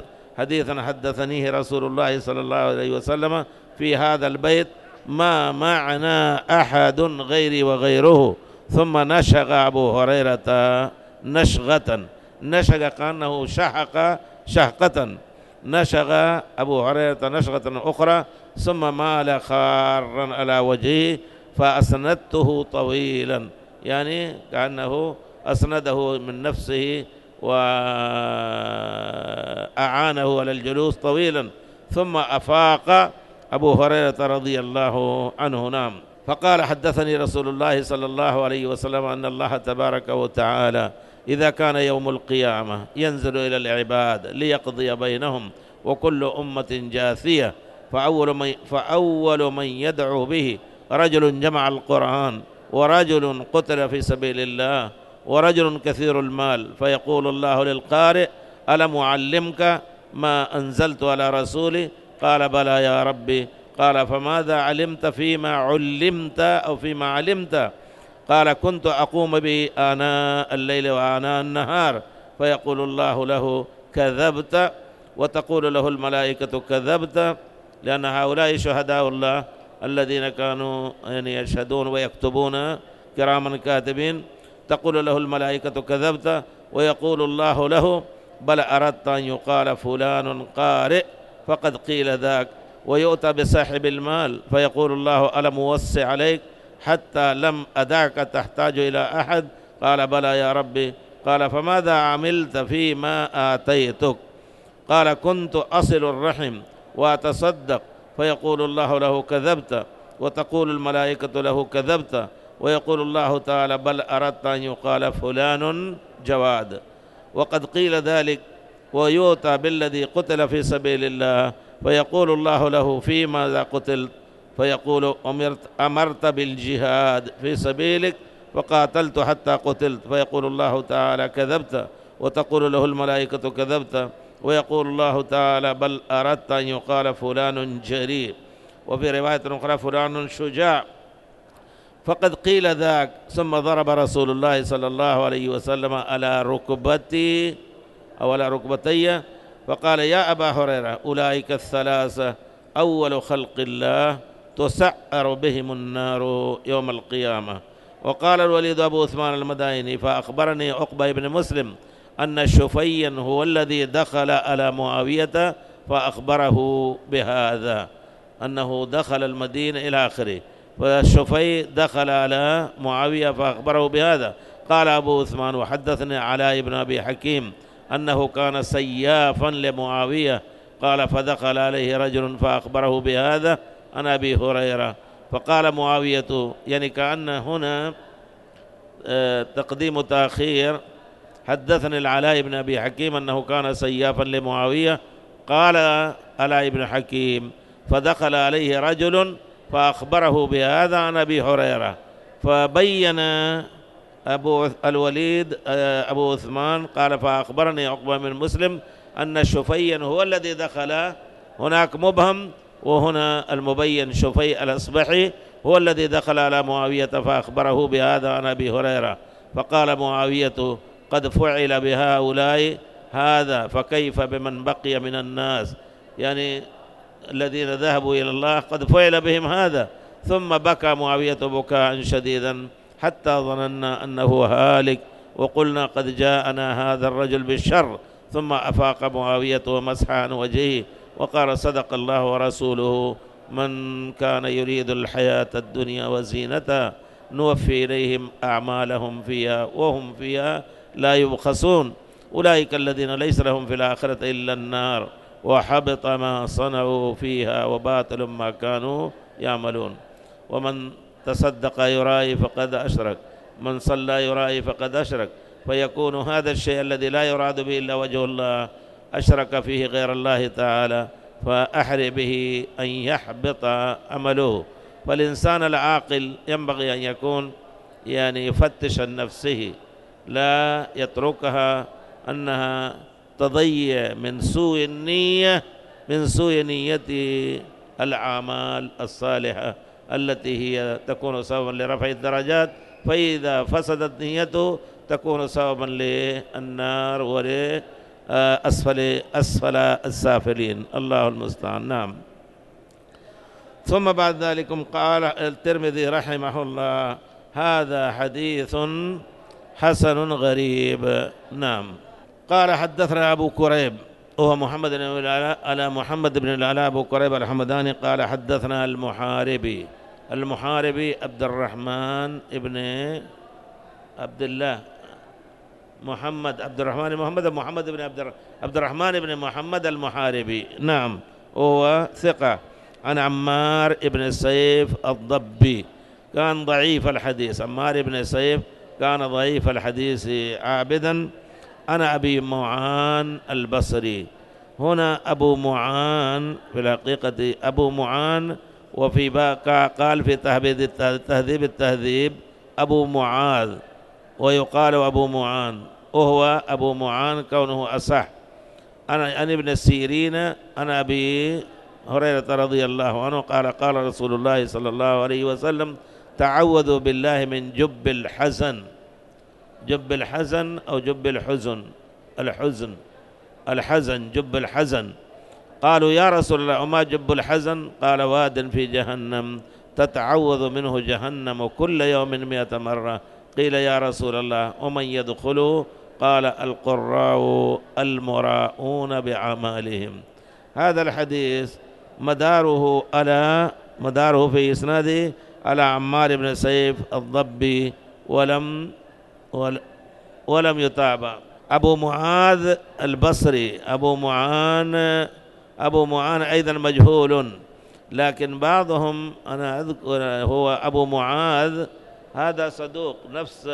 الله صلى الله عليه وسلم في هذا البيت ما معنا أحد غيري وغيره. ثم نشغ أبو هريرة نشغة، نشغ كأنه شحق شحقة، نشغ أبو هريرة نشغة أخرى، ثم مال خارا على وجهه فأسندته طويلا، يعني كأنه أسنده من نفسه وأعانه على الجلوس طويلا. ثم أفاق أبو هريرة رضي الله عنه نام. فقال: حدثني رسول الله صلى الله عليه وسلم أن الله تبارك وتعالى إذا كان يوم القيامة ينزل إلى العباد ليقضي بينهم وكل أمة جاثية، فأول من يدعو به رجل جمع القرآن، ورجل قتل في سبيل الله، ورجل كثير المال، فيقول الله للقارئ: ألم أعلمك ما أنزلت على رسولي؟ قال: بلى يا ربي. قال: فماذا علمت فيما علمت أو فيما علمت؟ قال: كنت أقوم به آناء الليل وآناء النهار. فيقول الله له: كذبت. وتقول له الملائكة: كذبت، لأن هؤلاء شهداء الله الذين كانوا يعني يشهدون ويكتبون كراما كاتبين. تقول له الملائكة: كذبت. ويقول الله له: بل أردت أن يقال فلان قارئ فقد قيل ذاك. ويؤتى بصاحب المال فيقول الله: ألم أوسع عليك حتى لم أدعك تحتاج إلى أحد؟ قال: بلى يا ربي. قال: فماذا عملت فيما آتيتك؟ قال: كنت أصل الرحم وأتصدق. فيقول الله له: كذبت. وتقول الملائكة له: كذبت. ويقول الله تعالى: بل أردت أن يقال فلان جواد. وقد قيل ذلك. ويؤتى بالذي قتل في سبيل الله فيقول الله له: في ماذا قتلت؟ فيقول: أمرت بالجهاد في سبيلك فقاتلت حتى قتلت. فيقول الله تعالى: كذبت. وتقول له الملائكة: كذبت. ويقول الله تعالى: بل أردت أن يقال فلان جريء. وفي رواية أخرى: فلان شجاع. فقد قيل ذاك. ثم ضرب رسول الله صلى الله عليه وسلم على ركبتي أو على ركبتي فقال: يا أبا هريرة، أولئك الثلاثة أول خلق الله تسعر بهم النار يوم القيامة. وقال الوليد أبو عثمان المدائني: فأخبرني عقبة بن مسلم أن شفيا هو الذي دخل على معاوية فأخبره بهذا، أنه دخل المدينة إلى آخره. فالشفي دخل على معاوية فأخبره بهذا. قال أبو عثمان: وحدثني علاء بن أبي حكيم أنه كان سيافا لمعاوية. قال: فدخل عليه رجل فأخبره بهذا عن أبي هريرة. فقال معاوية، يعني كأن هنا تقديم تأخير. حدثني العلاء بن أبي حكيم أنه كان سيافا لمعاوية. قال علاء بن حكيم: فدخل عليه رجل فأخبره بهذا عن أبي هريرة. فبين أبو الوليد أبو عثمان قال: فأخبرني عقبة بن مسلم أن شفيا هو الذي دخل. هناك مبهم، وهنا المبين شفي الأصبحي هو الذي دخل على معاوية فأخبره بهذا عن أبي هريرة. فقال معاوية: قد فعل بهؤلاء هذا، فكيف بمن بقي من الناس؟ يعني الذين ذهبوا إلى الله قد فعل بهم هذا. ثم بكى معاوية بكاء شديدا حتى ظننا أنه هالك، وقلنا: قد جاءنا هذا الرجل بالشر. ثم أفاق معاوية ومسح عن وجهه وقال: صدق الله ورسوله، من كان يريد الحياة الدنيا وزينتها نوفي إليهم أعمالهم فيها وهم فيها لا يبخسون. أولئك الذين ليس لهم في الآخرة إلا النار وحبط ما صنعوا فيها وباطل ما كانوا يعملون. ومن تصدق يرائي فقد أشرك، من صلى يرائي فقد أشرك. فيكون هذا الشيء الذي لا يراد به إلا وجه الله أشرك فيه غير الله تعالى، فأحري به أن يحبط عمله. فالإنسان العاقل ينبغي أن يكون يفتش عن نفسه، لا يتركها أنها تضيع من سوء النية، من سوء نية الأعمال الصالحة التي هي تكون سببا لرفع الدرجات، فإذا فسدت نيته تكون سببا للنار أسفل السافلين. الله المستعان. نعم. ثم بعد ذلك قال الترمذي رحمه الله: هذا حديث حسن غريب. نعم. قال حدثنا أبو كريب وهو محمد بن العلاء على محمد بن العلاء أبو كريب الحمداني قال حدثنا المحاربي عبد الرحمن ابن عبد الله محمد عبد الرحمن محمد بن عبد الرحمن بن محمد المحاربي. نعم، هو ثقة. عن عمار بن سيف الضبي كان ضعيف الحديث. عمار بن سيف كان ضعيف الحديث عابدا. أنا أبي معان البصري. هنا أبو معان في الحقيقة أبو معان، وفي قال في تهذيب أبو معاذ، ويقال أبو معان، وهو أبو معان كونه أصح. أنا ابن السيرين أنا أبي هريرة رضي الله عنه قال قال رسول الله صلى الله عليه وسلم: تعوذوا بالله من جب الحزن. جب الحزن أو جب الحزن، الحزن جب الحزن. قالوا: يا رسول الله وما جب الحزن؟ قال: واد في جهنم تتعوذ منه جهنم كل يوم 100 مرة. قيل: يا رسول الله ومن يدخله؟ قال: القراء المراءون بأعمالهم. هذا الحديث مداره في إسناده على عمار بن سيف الضبي ولم يتابع. أبو معاذ البصري أبو معان أيضا مجهول، لكن بعضهم أنا أذكر هو أبو معاذ هذا صدوق نفس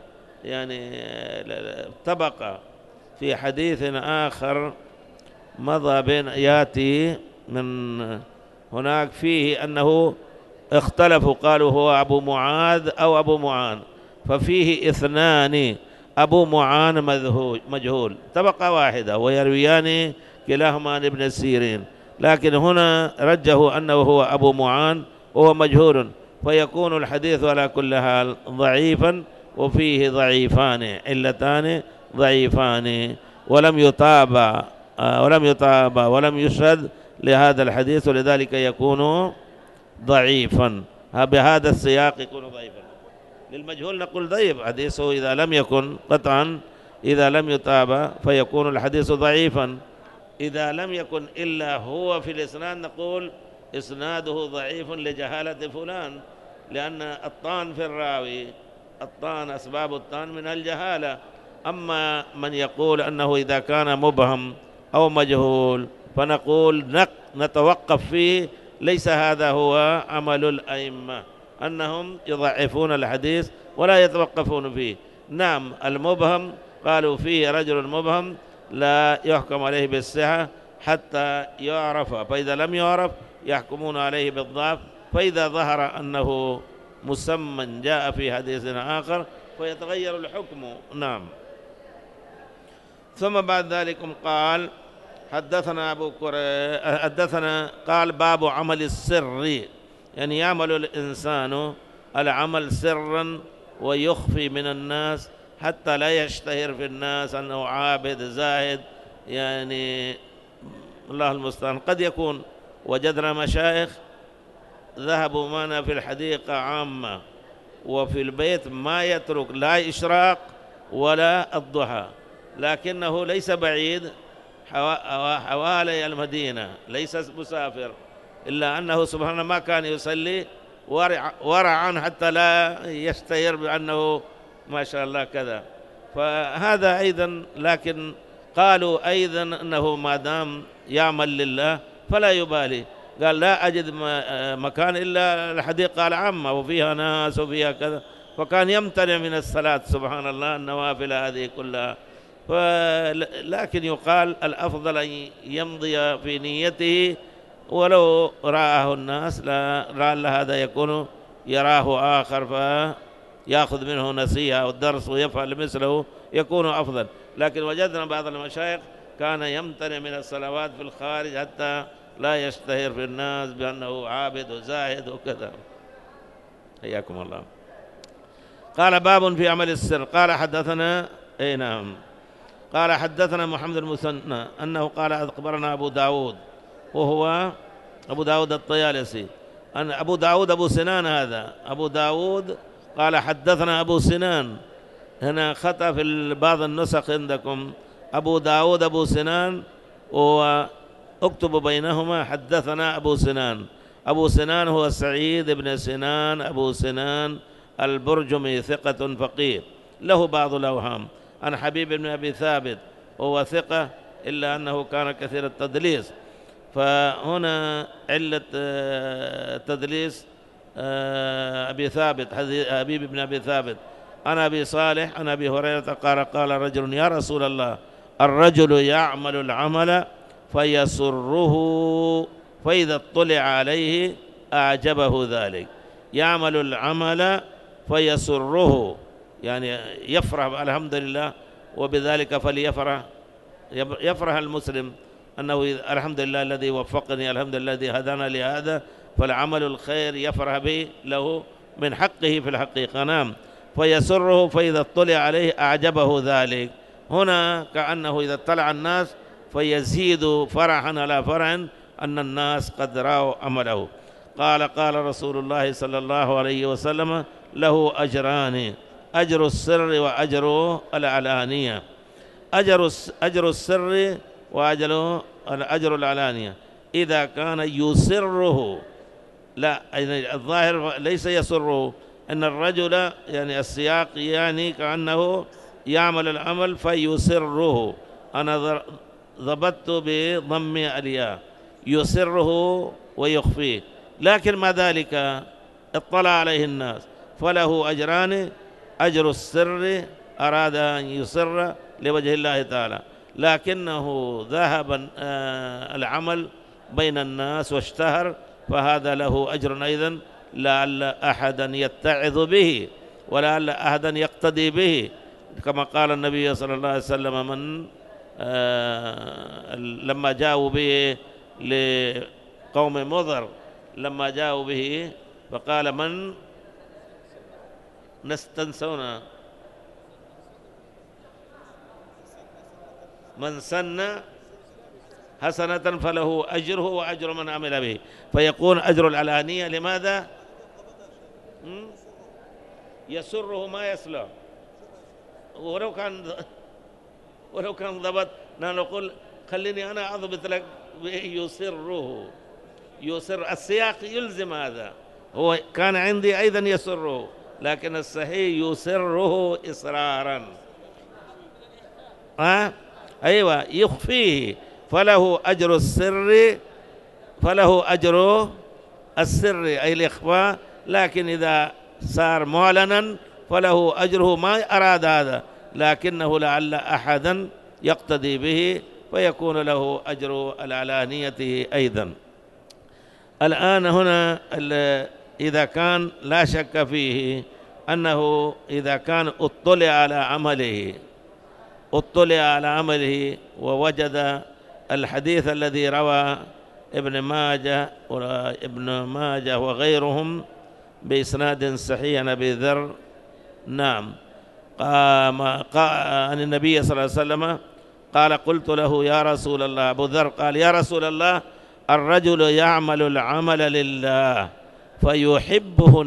طبقة. في حديث آخر مضى بين ياتي من هناك فيه أنه اختلفوا، قالوا هو أبو معاذ أو أبو معان، ففيه اثنان. أبو معان مجهول، طبقة واحدة، ويرويان كلاهما عن ابن السيرين، لكن هنا رجحوا أنه هو أبو معان وهو مجهول، فيكون الحديث على كل حال ضعيفا، وفيه ضعيفان علتان ضعيفان، ولم يتابع ولم يشهد لهذا الحديث، ولذلك يكون ضعيفا. بهذا السياق يكون ضعيفا. للمجهول نقول ضعيف حديثه إذا لم يكن قطعا، إذا لم يتابع فيكون الحديث ضعيفا. إذا لم يكن إلا هو في الإسناد نقول إسناده ضعيف لجهالة فلان، لأن الطعن في الراوي، أسباب الطعن من الجهالة. أما من يقول أنه إذا كان مبهم أو مجهول فنقول نتوقف فيه، ليس هذا هو عمل الأئمة أنهم يضعفون الحديث ولا يتوقفون فيه. نعم، المبهم قالوا فيه رجل مبهم لا يحكم عليه بالصحة حتى يعرف، فإذا لم يعرف يحكمون عليه بالضعف، فإذا ظهر أنه مسمى جاء في حديث آخر فيتغير الحكم. نعم. ثم بعد ذلك قال حدثنا قال باب عمل السر، يعمل الإنسان العمل سرا ويخفي من الناس حتى لا يشتهر في الناس أنه عابد زاهد، الله المستعان. قد يكون وجدنا مشايخ ذهبوا معنا في الحديقة عامة وفي البيت ما يترك لا إشراق ولا الضحى، لكنه ليس بعيد حوالي المدينة، ليس مسافر، إلا أنه سبحانه ما كان يصلي ورعا حتى لا يشتهر بأنه ما شاء الله كذا. فهذا أيضا، لكن قالوا أيضا أنه ما دام يعمل لله فلا يبالي. قال لا أجد مكان إلا الحديقة العامة وفيها ناس وفيها كذا، فكان يمتنع من الصلاة سبحان الله النوافل هذه كلها. لكن يقال الأفضل أن يمضي في نيته ولو رآه الناس لعل هذا يكون يراه آخر فيأخذ منه نصيحة أو الدرس ويفعل مثله يكون أفضل. لكن وجدنا بعض المشايخ كان يمتنع من الصلوات في الخارج حتى لا يشتهر في الناس بأنه عابد وزاهد وكذا. حياكم الله. قال باب في عمل السر. قال حدثنا نعم قال حدثنا محمد المثنى أنه قال أخبرنا أبو داود وهو أبو داود الطيالسي أن أبو داود أبو سنان. هذا أبو داود قال حدثنا أبو سنان. هنا خطأ في بعض النسخ عندكم أبو داود أبو سنان واكتب بينهما حدثنا أبو سنان. أبو سنان هو سعيد بن سنان أبو سنان البرجمي ثقة فقيه له بعض الأوهام عن حبيب بن أبي ثابت وهو ثقة إلا أنه كان كثير التدليس. فهنا علة تدليس أبي ثابت حبيب بن أبي ثابت عن أبي صالح عن أبي هريرة قال قال رجل يا رسول الله الرجل يعمل العمل فيسره فإذا اطلع عليه أعجبه ذلك. يعمل العمل فيسره يعني يفرح الحمد لله وبذلك فليفرح. يفرح المسلم أنه الحمد لله الذي وفقني الحمد لله الذي هدانا لهذا فالعمل الخير يفرح به له من حقه في الحقيقة. نعم فيسره فإذا اطلع عليه أعجبه ذلك. هنا كأنه إذا اطلع الناس فيزيد فرحا على فرح أن الناس قد رأوا عمله. قال قال رسول الله صلى الله عليه وسلم له أجران أجر السر وأجر العلانية. أجر السر وأجر العلانية إذا كان يسره لا الظاهر ليس يسره أن الرجل يعني السياق يعني كأنه يعمل العمل فيسره. أنا ضبطت بضم الياء يسره ويخفيه لكن ما ذلك اطلع عليه الناس فله أجران. أجر السر أراد أن يسر لوجه الله تعالى لكنه ذهب العمل بين الناس واشتهر فهذا له أجر أيضا لعل أحدا يتعظ به ولعل أحدا يقتدي به كما قال النبي صلى الله عليه وسلم من لما جاءوا به لقوم مضر لما جاءوا به فقال من نستنسون من سن حسنة فله أجره وأجر من عمل به فيكون أجر العلانية. لماذا؟ يسره ما يسلع ولو كان ضبط نقول خليني أنا أضبط لك يسره يسر السياق يلزم هذا. هو كان عندي أيضا يسره لكن الصحيح يسره إصرارا أيوة يخفيه فله أجر السر فله أجر السر أي الإخفاء لكن إذا صار معلنا فله أجره ما أراد هذا لكنه لعل أحدا يقتدي به فيكون له أجر العلانية أيضا. الآن هنا إذا كان لا شك فيه أنه إذا كان اطلع على عمله ووجد الحديث الذي روى ابن ماجه وغيرهم بإسناد صحيح عن أبي ذر. نعم عن النبي صلى الله عليه وسلم قال قلت له يا رسول الله أبو ذر قال يا رسول الله الرجل يعمل العمل لله فيحبه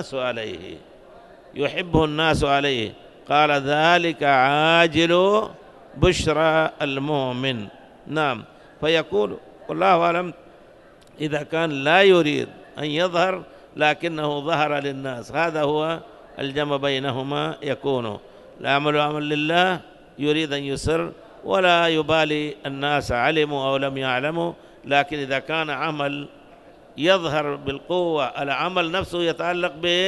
الناس عليه قال ذلك عاجل بشرى المؤمن. نعم فيقول والله أعلم إذا كان لا يريد أن يظهر لكنه ظهر للناس هذا هو الجمع بينهما يكون العمل عمل لله يريد أن يسر ولا يبالي الناس علموا أو لم يعلموا. لكن إذا كان عمل يظهر بالقوة العمل نفسه يتعلق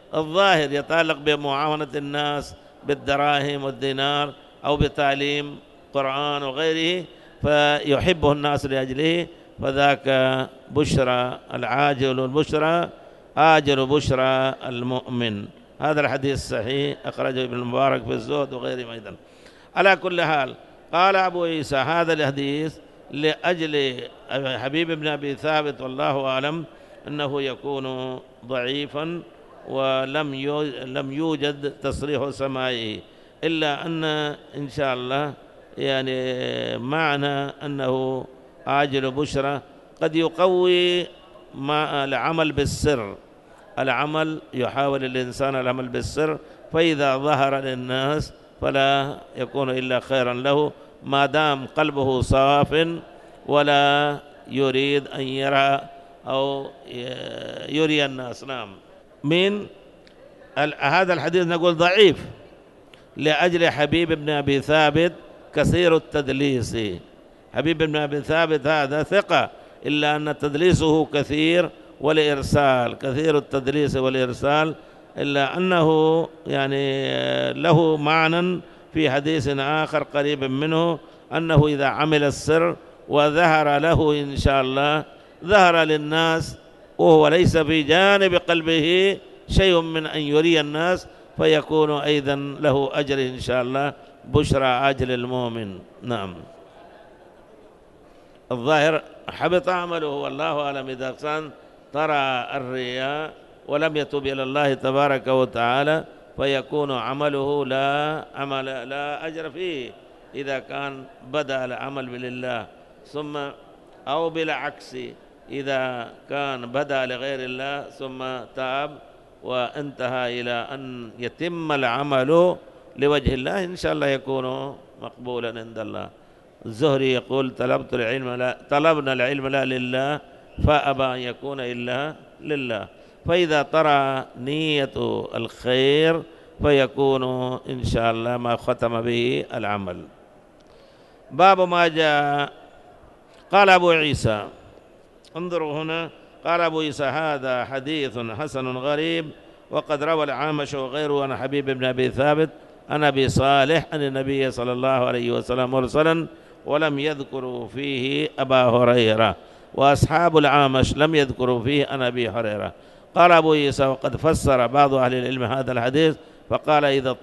الظاهر يتعلق بمعاونة الناس بالدراهم والدينار أو بتعليم قرآن وغيره فيحبه الناس لأجله، فذاك بشرى العاجل والبشرى آجل بشرى المؤمن. هذا الحديث صحيح أخرجه ابن المبارك في الزهد وغيره أيضا. على كل حال قال أبو عيسى هذا الحديث لأجل حبيب بن أبي ثابت والله أعلم أنه يكون ضعيفا ولم يوجد تصريح سماعه، إلا أن إن شاء الله يعني معنى أنه عاجل بشرى قد يقوي مع العمل بالسر. العمل يحاول الإنسان العمل بالسر، فإذا ظهر للناس فلا يكون إلا خيرا له ما دام قلبه صاف ولا يريد أن يرى أو يري الناس. نعم. من هذا الحديث نقول ضعيف لأجل حبيب بن أبي ثابت كثير التدليس. حبيب بن أبي ثابت هذا ثقة، إلا أن تدليسه كثير والإرسال كثير التدليس والإرسال، إلا أنه يعني له معنى في حديث آخر قريب منه أنه إذا عمل السر وظهر له إن شاء الله ظهر للناس وهو ليس في جانب قلبه شيء من أن يري الناس، فيكون أيضا له أجر إن شاء الله بشرى عاجل المؤمن. نعم. الظاهر حبط عمله والله أعلم إذا كان ترى الرياء ولم يتوب إلى الله تبارك وتعالى، فيكون عمله لا أجر فيه إذا كان بدأ العمل لله، ثم أو بالعكس إذا كان بدأ لغير الله ثم تاب وانتهى إلى أن يتم العمل لوجه الله إن شاء الله يكون مقبولا عند الله. الزهري يقول طلبنا العلم لا لله فأبى أن يكون إلا لله، فإذا ترى نية الخير فيكون إن شاء الله ما ختم به العمل. باب ما جاء. قال أبو عيسى، انظروا هنا، قال أبو عيسى هذا حديث حسن غريب، وقد روى الأعمش وغيره عن حبيب بن أبي ثابت عن أبي صالح عن النبي صلى الله عليه وسلم مرسلا، ولم يذكروا فيه أبا هريرة، وأصحاب الأعمش لم يذكروا فيه عن أبي هريرة. قال أبو عيسى وقد فسر بعض أهل العلم هذا الحديث فقال إذا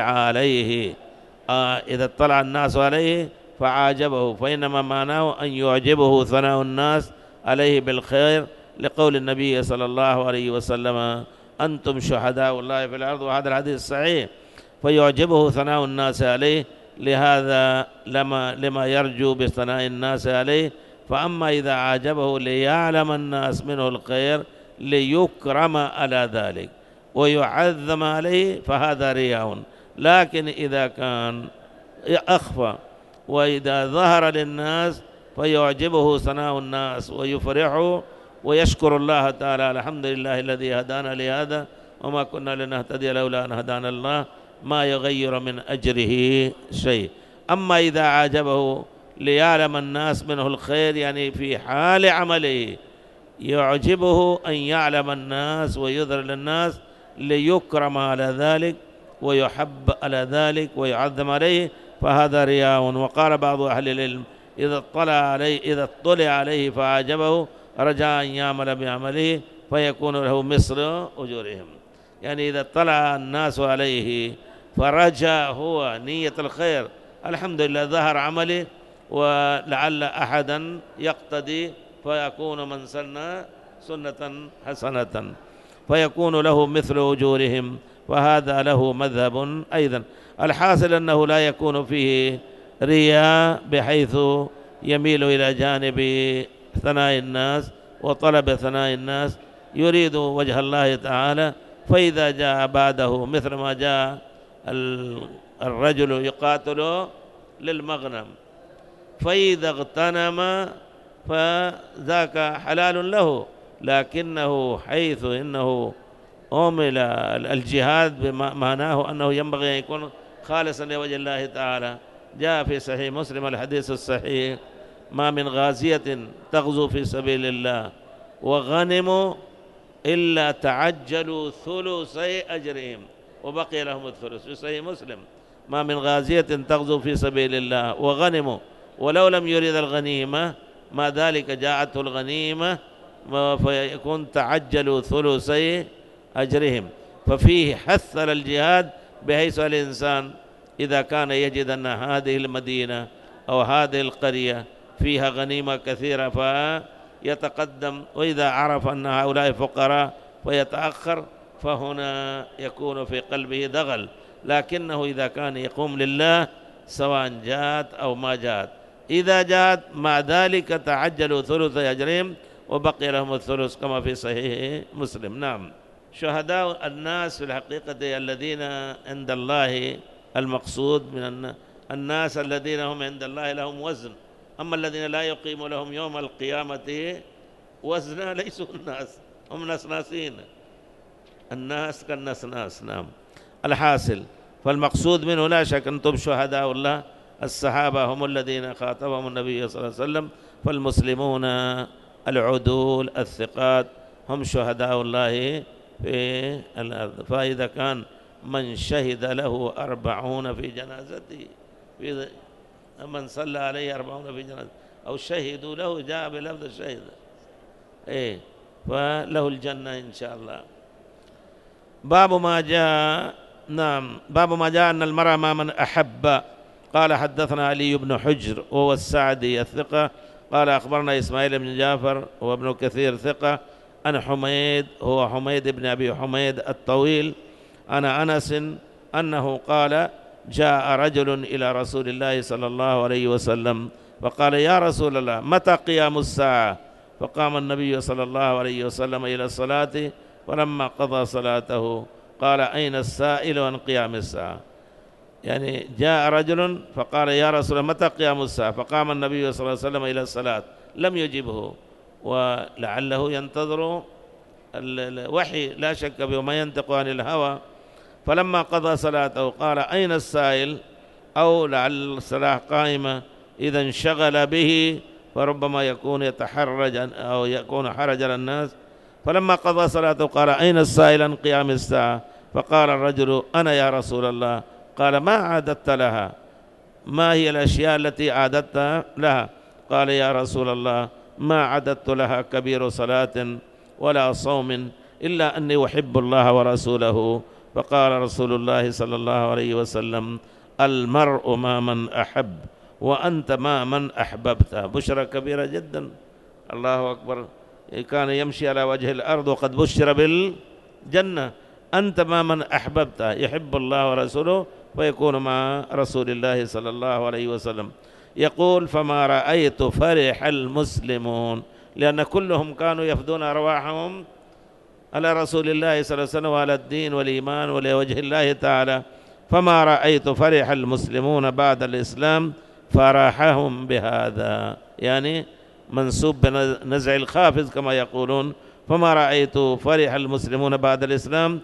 اطلع الناس عليه فعاجبه فإنما معناه أن يعجبه ثناء الناس عليه بالخير، لقول النبي صلى الله عليه وسلم أنتم شهداء الله في الأرض، وهذا الحديث صحيح. فيعجبه ثناء الناس عليه لهذا لما يرجو بثناء الناس عليه. فأما إذا عاجبه ليعلم الناس منه الخير ليكرم على ذلك ويعظم عليه فهذا رياء. لكن إذا كان أخفى وإذا ظهر للناس فيعجبه ثناء الناس ويفرحه ويشكر الله تعالى الحمد لله الذي هدانا لهذا وما كنا لنهتدي لولا أن هدانا الله، ما يغير من أجره شيء. أما إذا عاجبه ليعلم الناس منه الخير يعني في حال عمله يعجبه أن يعلم الناس ويظهر للناس ليكرم على ذلك ويحب على ذلك ويعظم عليه فهذا رياء. وقال بعض أهل العلم إذا اطلع عليه فعجبه رجاء أن يعمل بعمله فيكون له مثل أجورهم. يعني إذا اطلع الناس عليه فرجا هو نية الخير الحمد لله ظهر عمله ولعل أحدا يقتدي فيكون من سن سنة حسنة فيكون له مثل أجورهم، وهذا له مذهب أيضا. الحاصل أنه لا يكون فيه رياء بحيث يميل إلى جانب ثناء الناس وطلب ثناء الناس، يريد وجه الله تعالى. فإذا جاء بعده مثل ما جاء الرجل يقاتل للمغنم فإذا اغتنم فذاك حلال له، لكنه حيث إنه أمل الجهاد بمعناه أنه ينبغي أن يكون خالصا لوجه الله تعالى. جاء في صحيح مسلم الحديث الصحيح ما من غازية تغزو في سبيل الله وغنموا إلا تعجلوا ثلثي أجرهم وبقي لهم الثلث. في صحيح مسلم: ما من غازية تغزو في سبيل الله وغنموا ولو لم يرد الغنيمة ما ذلك جاءته الغنيمة فيكون تعجلوا ثلثي أجرهم. ففيه حث على الجهاد، بحيث الإنسان إذا كان يجد أن هذه المدينة أو هذه القرية فيها غنيمة كثيرة فيتقدم، وإذا عرف أن هؤلاء فقراء فيتأخر، فهنا يكون في قلبه دغل. لكنه إذا كان يقوم لله سواء جاءت أو ما جاءت، إذا جاءت مع ذلك تعجلوا ثلث أجرهم وبقي لهم الثلث كما في صحيح مسلم. نعم. شهداء الناس في الحقيقة الذين عند الله، المقصود من الناس الذين هم عند الله لهم وزن، أما الذين لا يقيم لهم يوم القيامة وزنا ليسوا الناس، هم نسناسين، الناس كالنسناس. نعم. الحاصل، فالمقصود منه لا شك أنتم شهداء الله. الصحابة هم الذين خاطبهم النبي صلى الله عليه وسلم، فالمسلمون العدول الثقات هم شهداء الله في الأرض. فإذا كان من شهد له 40 في جنازته، من صلى عليه 40 في جنازته أو شهدوا له، جاء بلفظ الشهيد فله الجنة إن شاء الله. باب ما جاء. نعم. باب ما جاء أن المرأة مع من أحب. قال حدثنا علي بن حجر وهو السعدي الثقة قال أخبرنا إسماعيل بن جعفر وابن كثير ثقة عن حميد هو حميد بن أبي حميد الطويل عن أنس أنه قال: جاء رجل إلى رسول الله صلى الله عليه وسلم فقال: يا رسول الله متى قيام الساعة؟ فقام النبي صلى الله عليه وسلم إلى الصلاة، فلما قضى صلاته قال: أين السائل عن قيام الساعة؟ يعني جاء رجل فقال: يا رسول الله متى قيام الساعة؟ فقام النبي صلى الله عليه وسلم إلى الصلاة، لم يجبه، ولعله ينتظر الوحي لا شك فيه، ما ينطق عن الهوى. فلما قضى صلاته قال: أين السائل؟ أو لعل الصلاة قائمة، إذا انشغل به فربما يكون يتحرج أو يكون حرج على الناس. فلما قضى صلاته قال: أين السائل عن قيام الساعة؟ فقال الرجل: أنا يا رسول الله. قال: ما عادت لها؟ ما هي الأشياء التي عادت لها؟ قال: يا رسول الله ما عددت لها كبير صلاة ولا صوم إلا أني أحب الله ورسوله. فقال رسول الله صلى الله عليه وسلم: المرء مع من أحب وأنت مع من أحببت. بشرى كبيرة جدا. الله أكبر. كان يمشي على وجه الأرض وقد بشر بالجنة. أنت مع من أحببت، يحب الله ورسوله ويكون مع رسول الله صلى الله عليه وسلم. يقول: فما رأيت فرح المسلمون، لأن كلهم كانوا يفدون أرواحهم على رسول الله صلى الله عليه وسلم وعلى الدين والإيمان ولوجه الله تعالى. فما رأيت فرح المسلمون بعد الإسلام فرحهم بهذا، يعني منسوب بنزع الخافض كما يقولون. فما رأيت فرح المسلمون بعد الإسلام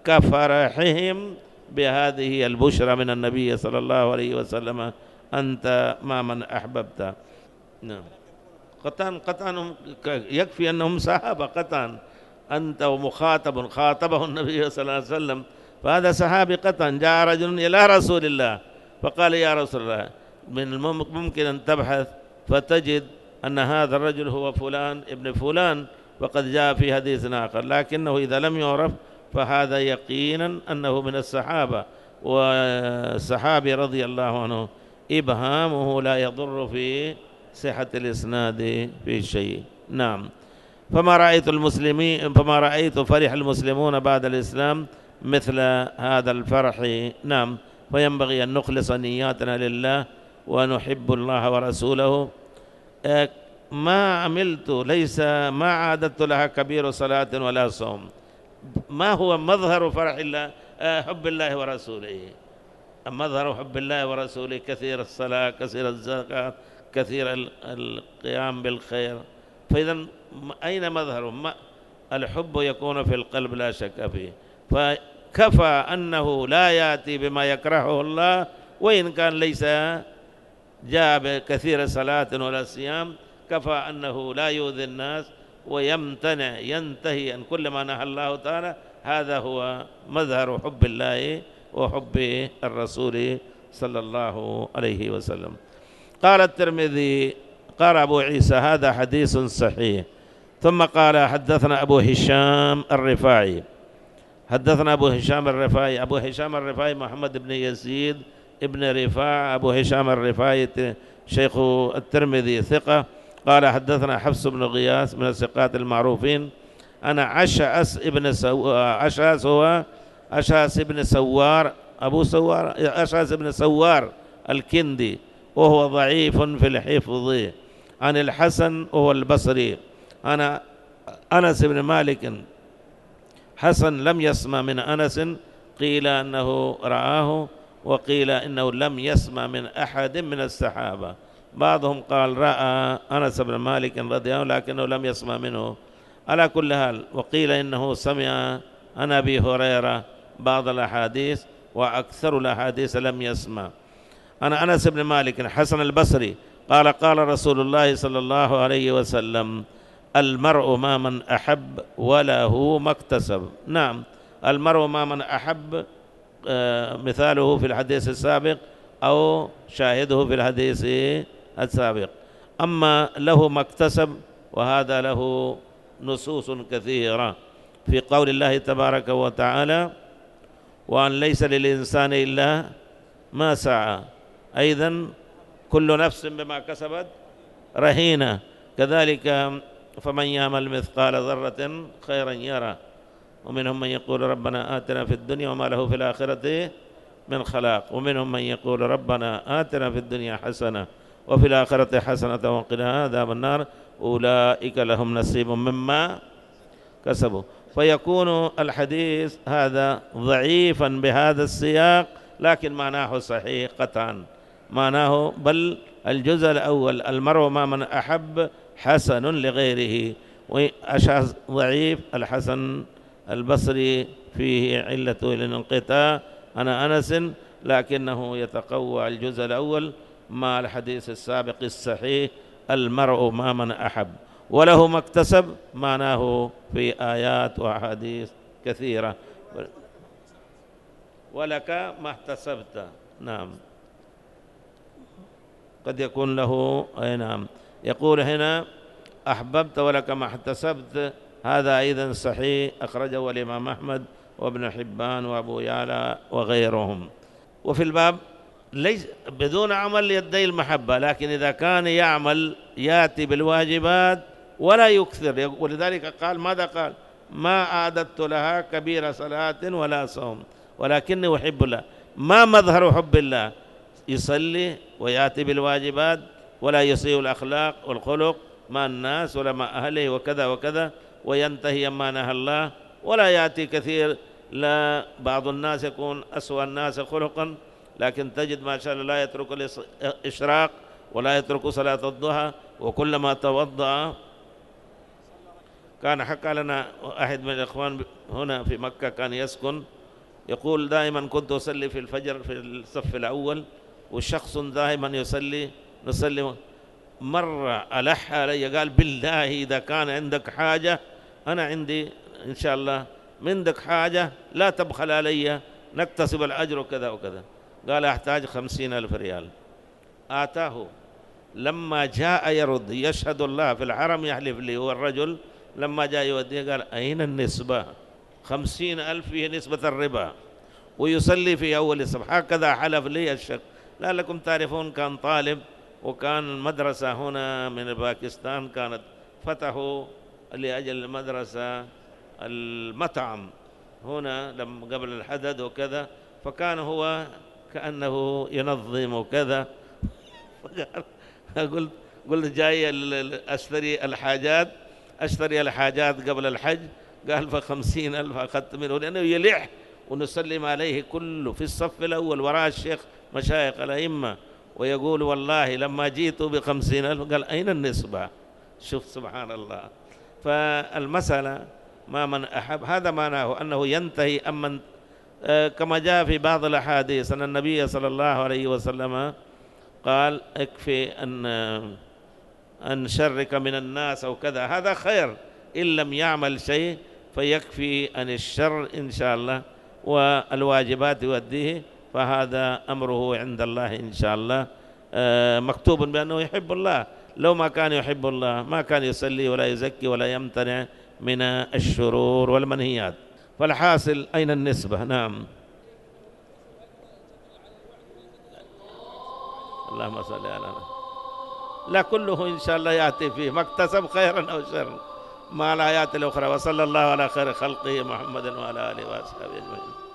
كفرحهم بهذه البشرى من النبي صلى الله عليه وسلم: أنت مع من أحببت. نعم. قطعا يكفي أنهم صحابة قطعا. أنت ومخاطب خاطبه النبي صلى الله عليه وسلم، فهذا صحابي قطعا. جاء رجل إلى رسول الله فقال: يا رسول الله، من الممكن أن تبحث فتجد أن هذا الرجل هو فلان ابن فلان، وقد جاء في حديث آخر، لكنه إذا لم يعرف فهذا يقينا أنه من الصحابة. والصحابي رضي الله عنه إبهامه لا يضر في صحة الإسناد في شيء. نعم. فما رأيت فرح المسلمون بعد الإسلام مثل هذا الفرح. نعم. فينبغي أن نخلص نياتنا لله ونحب الله ورسوله. ما عملت ما عادت لها كبير صلاة ولا صوم. ما هو مظهر فرح الله؟ حب الله ورسوله. مظهر حب الله ورسوله كثير الصلاة، كثير الزكاة، كثير القيام بالخير. فإذا أين مظهر؟ الحب يكون في القلب لا شك فيه. فكفى أنه لا يأتي بما يكرهه الله، وإن كان ليس جاء بكثير صلاة ولا صيام، كفى أنه لا يؤذي الناس ويمتنع ينتهي عن كل ما نهى الله تعالى. هذا هو مظهر حب الله وحب الرسول صلى الله عليه وسلم. قال الترمذي قال أبو عيسى هذا حديث صحيح. ثم قال حدثنا أبو هشام الرفاعي. حدثنا أبو هشام الرفاعي. أبو هشام الرفاعي محمد بن يزيد ابن رفاع أبو هشام الرفاعي شيخ الترمذي ثقة. قال حدثنا حفص بن غياث من الثقات المعروفين. أنا أشعث هو أشعث بن سوار أبو سوار أشعث بن سوار الكندي وهو ضعيف في الحفظ. عن الحسن وهو البصري. أنا أنس بن مالك. حسن لم يسمع من أنس، قيل أنه رآه وقيل إنه لم يسمع من أحد من الصحابة. بعضهم قال رأى أنس بن مالك رضي الله عنه لكنه لم يسمع منه. على كل حال وقيل إنه سمع عن أبي هريرة بعض الأحاديث وأكثر الأحاديث لم يسمع. أنا أنس بن مالك حسن البصري قال قال رسول الله صلى الله عليه وسلم المرء ما من أحب وله ما اكتسب. نعم، المرء ما من أحب مثاله في الحديث السابق أو شاهده في الحديث السابق. أما له ما اكتسب وهذا له نصوص كثيرة في قول الله تبارك وتعالى وأن ليس للإنسان إلا ما سعى. أيضا كل نفس بما كسبت رهينة. كذلك فمن يعمل مثقال ذرة خيرا يرى. ومنهم من يقول ربنا آتنا في الدنيا وما له في الآخرة من خلاق. ومنهم من يقول ربنا آتنا في الدنيا حسنة وفي الآخرة حسنة وقنا عذاب النار أولئك لهم نصيب مما كسبوا. فيكون الحديث هذا ضعيفا بهذا السياق لكن معناه صحيح قطعا. معناه بل الجزء الأول المرء ما من أحب حسن لغيره، وأشعث ضعيف. الحسن البصري فيه علة الانقطاع أنا أنس لكنه يتقوى الجزء الأول مع الحديث السابق الصحيح المرء ما من أحب وله ما اكتسب. معناه في آيات وأحاديث كثيرة ولك ما احتسبت. نعم، قد يكون له أي نعم. يقول هنا أحببت ولك ما احتسبت. هذا أيضا صحيح أخرجه الإمام أحمد وابن حبان وأبو يعلى وغيرهم. وفي الباب ليس بدون عمل يدعي المحبة، لكن إذا كان يعمل يأتي بالواجبات ولا يكثر. ولذلك قال ماذا قال ما أعددت لها كبير صلاة ولا صوم ولكني أحب الله. ما مظهر حب الله؟ يصلي ويأتي بالواجبات ولا يسيء الأخلاق والخلق مع الناس ولا مع أهله وكذا وكذا، وينتهي عما نهى الله ولا يأتي كثير. لا، بعض الناس يكون أسوأ الناس خلقا لكن تجد ما شاء الله لا يترك الإشراق ولا يترك صلاة الضحى، وكلما توضأ. كان حكى لنا أحد من الإخوان هنا في مكة كان يسكن يقول دائما كنت أصلي في الفجر في الصف الأول وشخص دائما نصلي. مرة ألح علي قال بالله إذا كان عندك حاجة أنا عندي إن شاء الله، من عندك حاجة لا تبخل علي نكتسب الأجر وكذا وكذا. قال أحتاج 50,000 ريال. آتاه. لما جاء يرد يشهد الله في الحرم يحلف لي هو الرجل، لما جاء يوديه قال أين النسبة؟ 50,000 فيه نسبة الربا ويصلي في أول الصف. هكذا حلف لي الشك. لعلكم تعرفون كان طالب وكان مدرسة هنا من باكستان كانت فتحوا لأجل المدرسة المطعم هنا قبل الحدث وكذا، فكان هو كأنه ينظم وكذا. قلت جاي أشتري الحاجات قبل الحج. قال ف50,000 أخذت منه لأنه يلح ونسلم عليه كله في الصف الأول وراء الشيخ مشايخ الأئمة ويقول والله لما جيت ب50,000 قال أين النسبة؟ شوف سبحان الله. فالمسألة ما من أحب هذا معناه أنه ينتهي أمن كما جاء في بعض الأحاديث أن النبي صلى الله عليه وسلم قال اكفي أن شرك من الناس أو كذا، هذا خير، إن لم يعمل شيء فيكفي عن الشر إن شاء الله، والواجبات يؤديه، فهذا أمره عند الله إن شاء الله. مكتوب بأنه يحب الله، لو ما كان يحب الله ما كان يصلي ولا يزكي ولا يمتنع من الشرور والمنهيات. فالحاصل أين النسبة؟ نعم. اللهم صل على محمد. لا، كله إن شاء الله يأتي فيه ما اكتسب خيرا أو شرا مع الآيات الأخرى. وصلى الله على خير خلقه محمد وعلى آله وأصحابه أجمعين.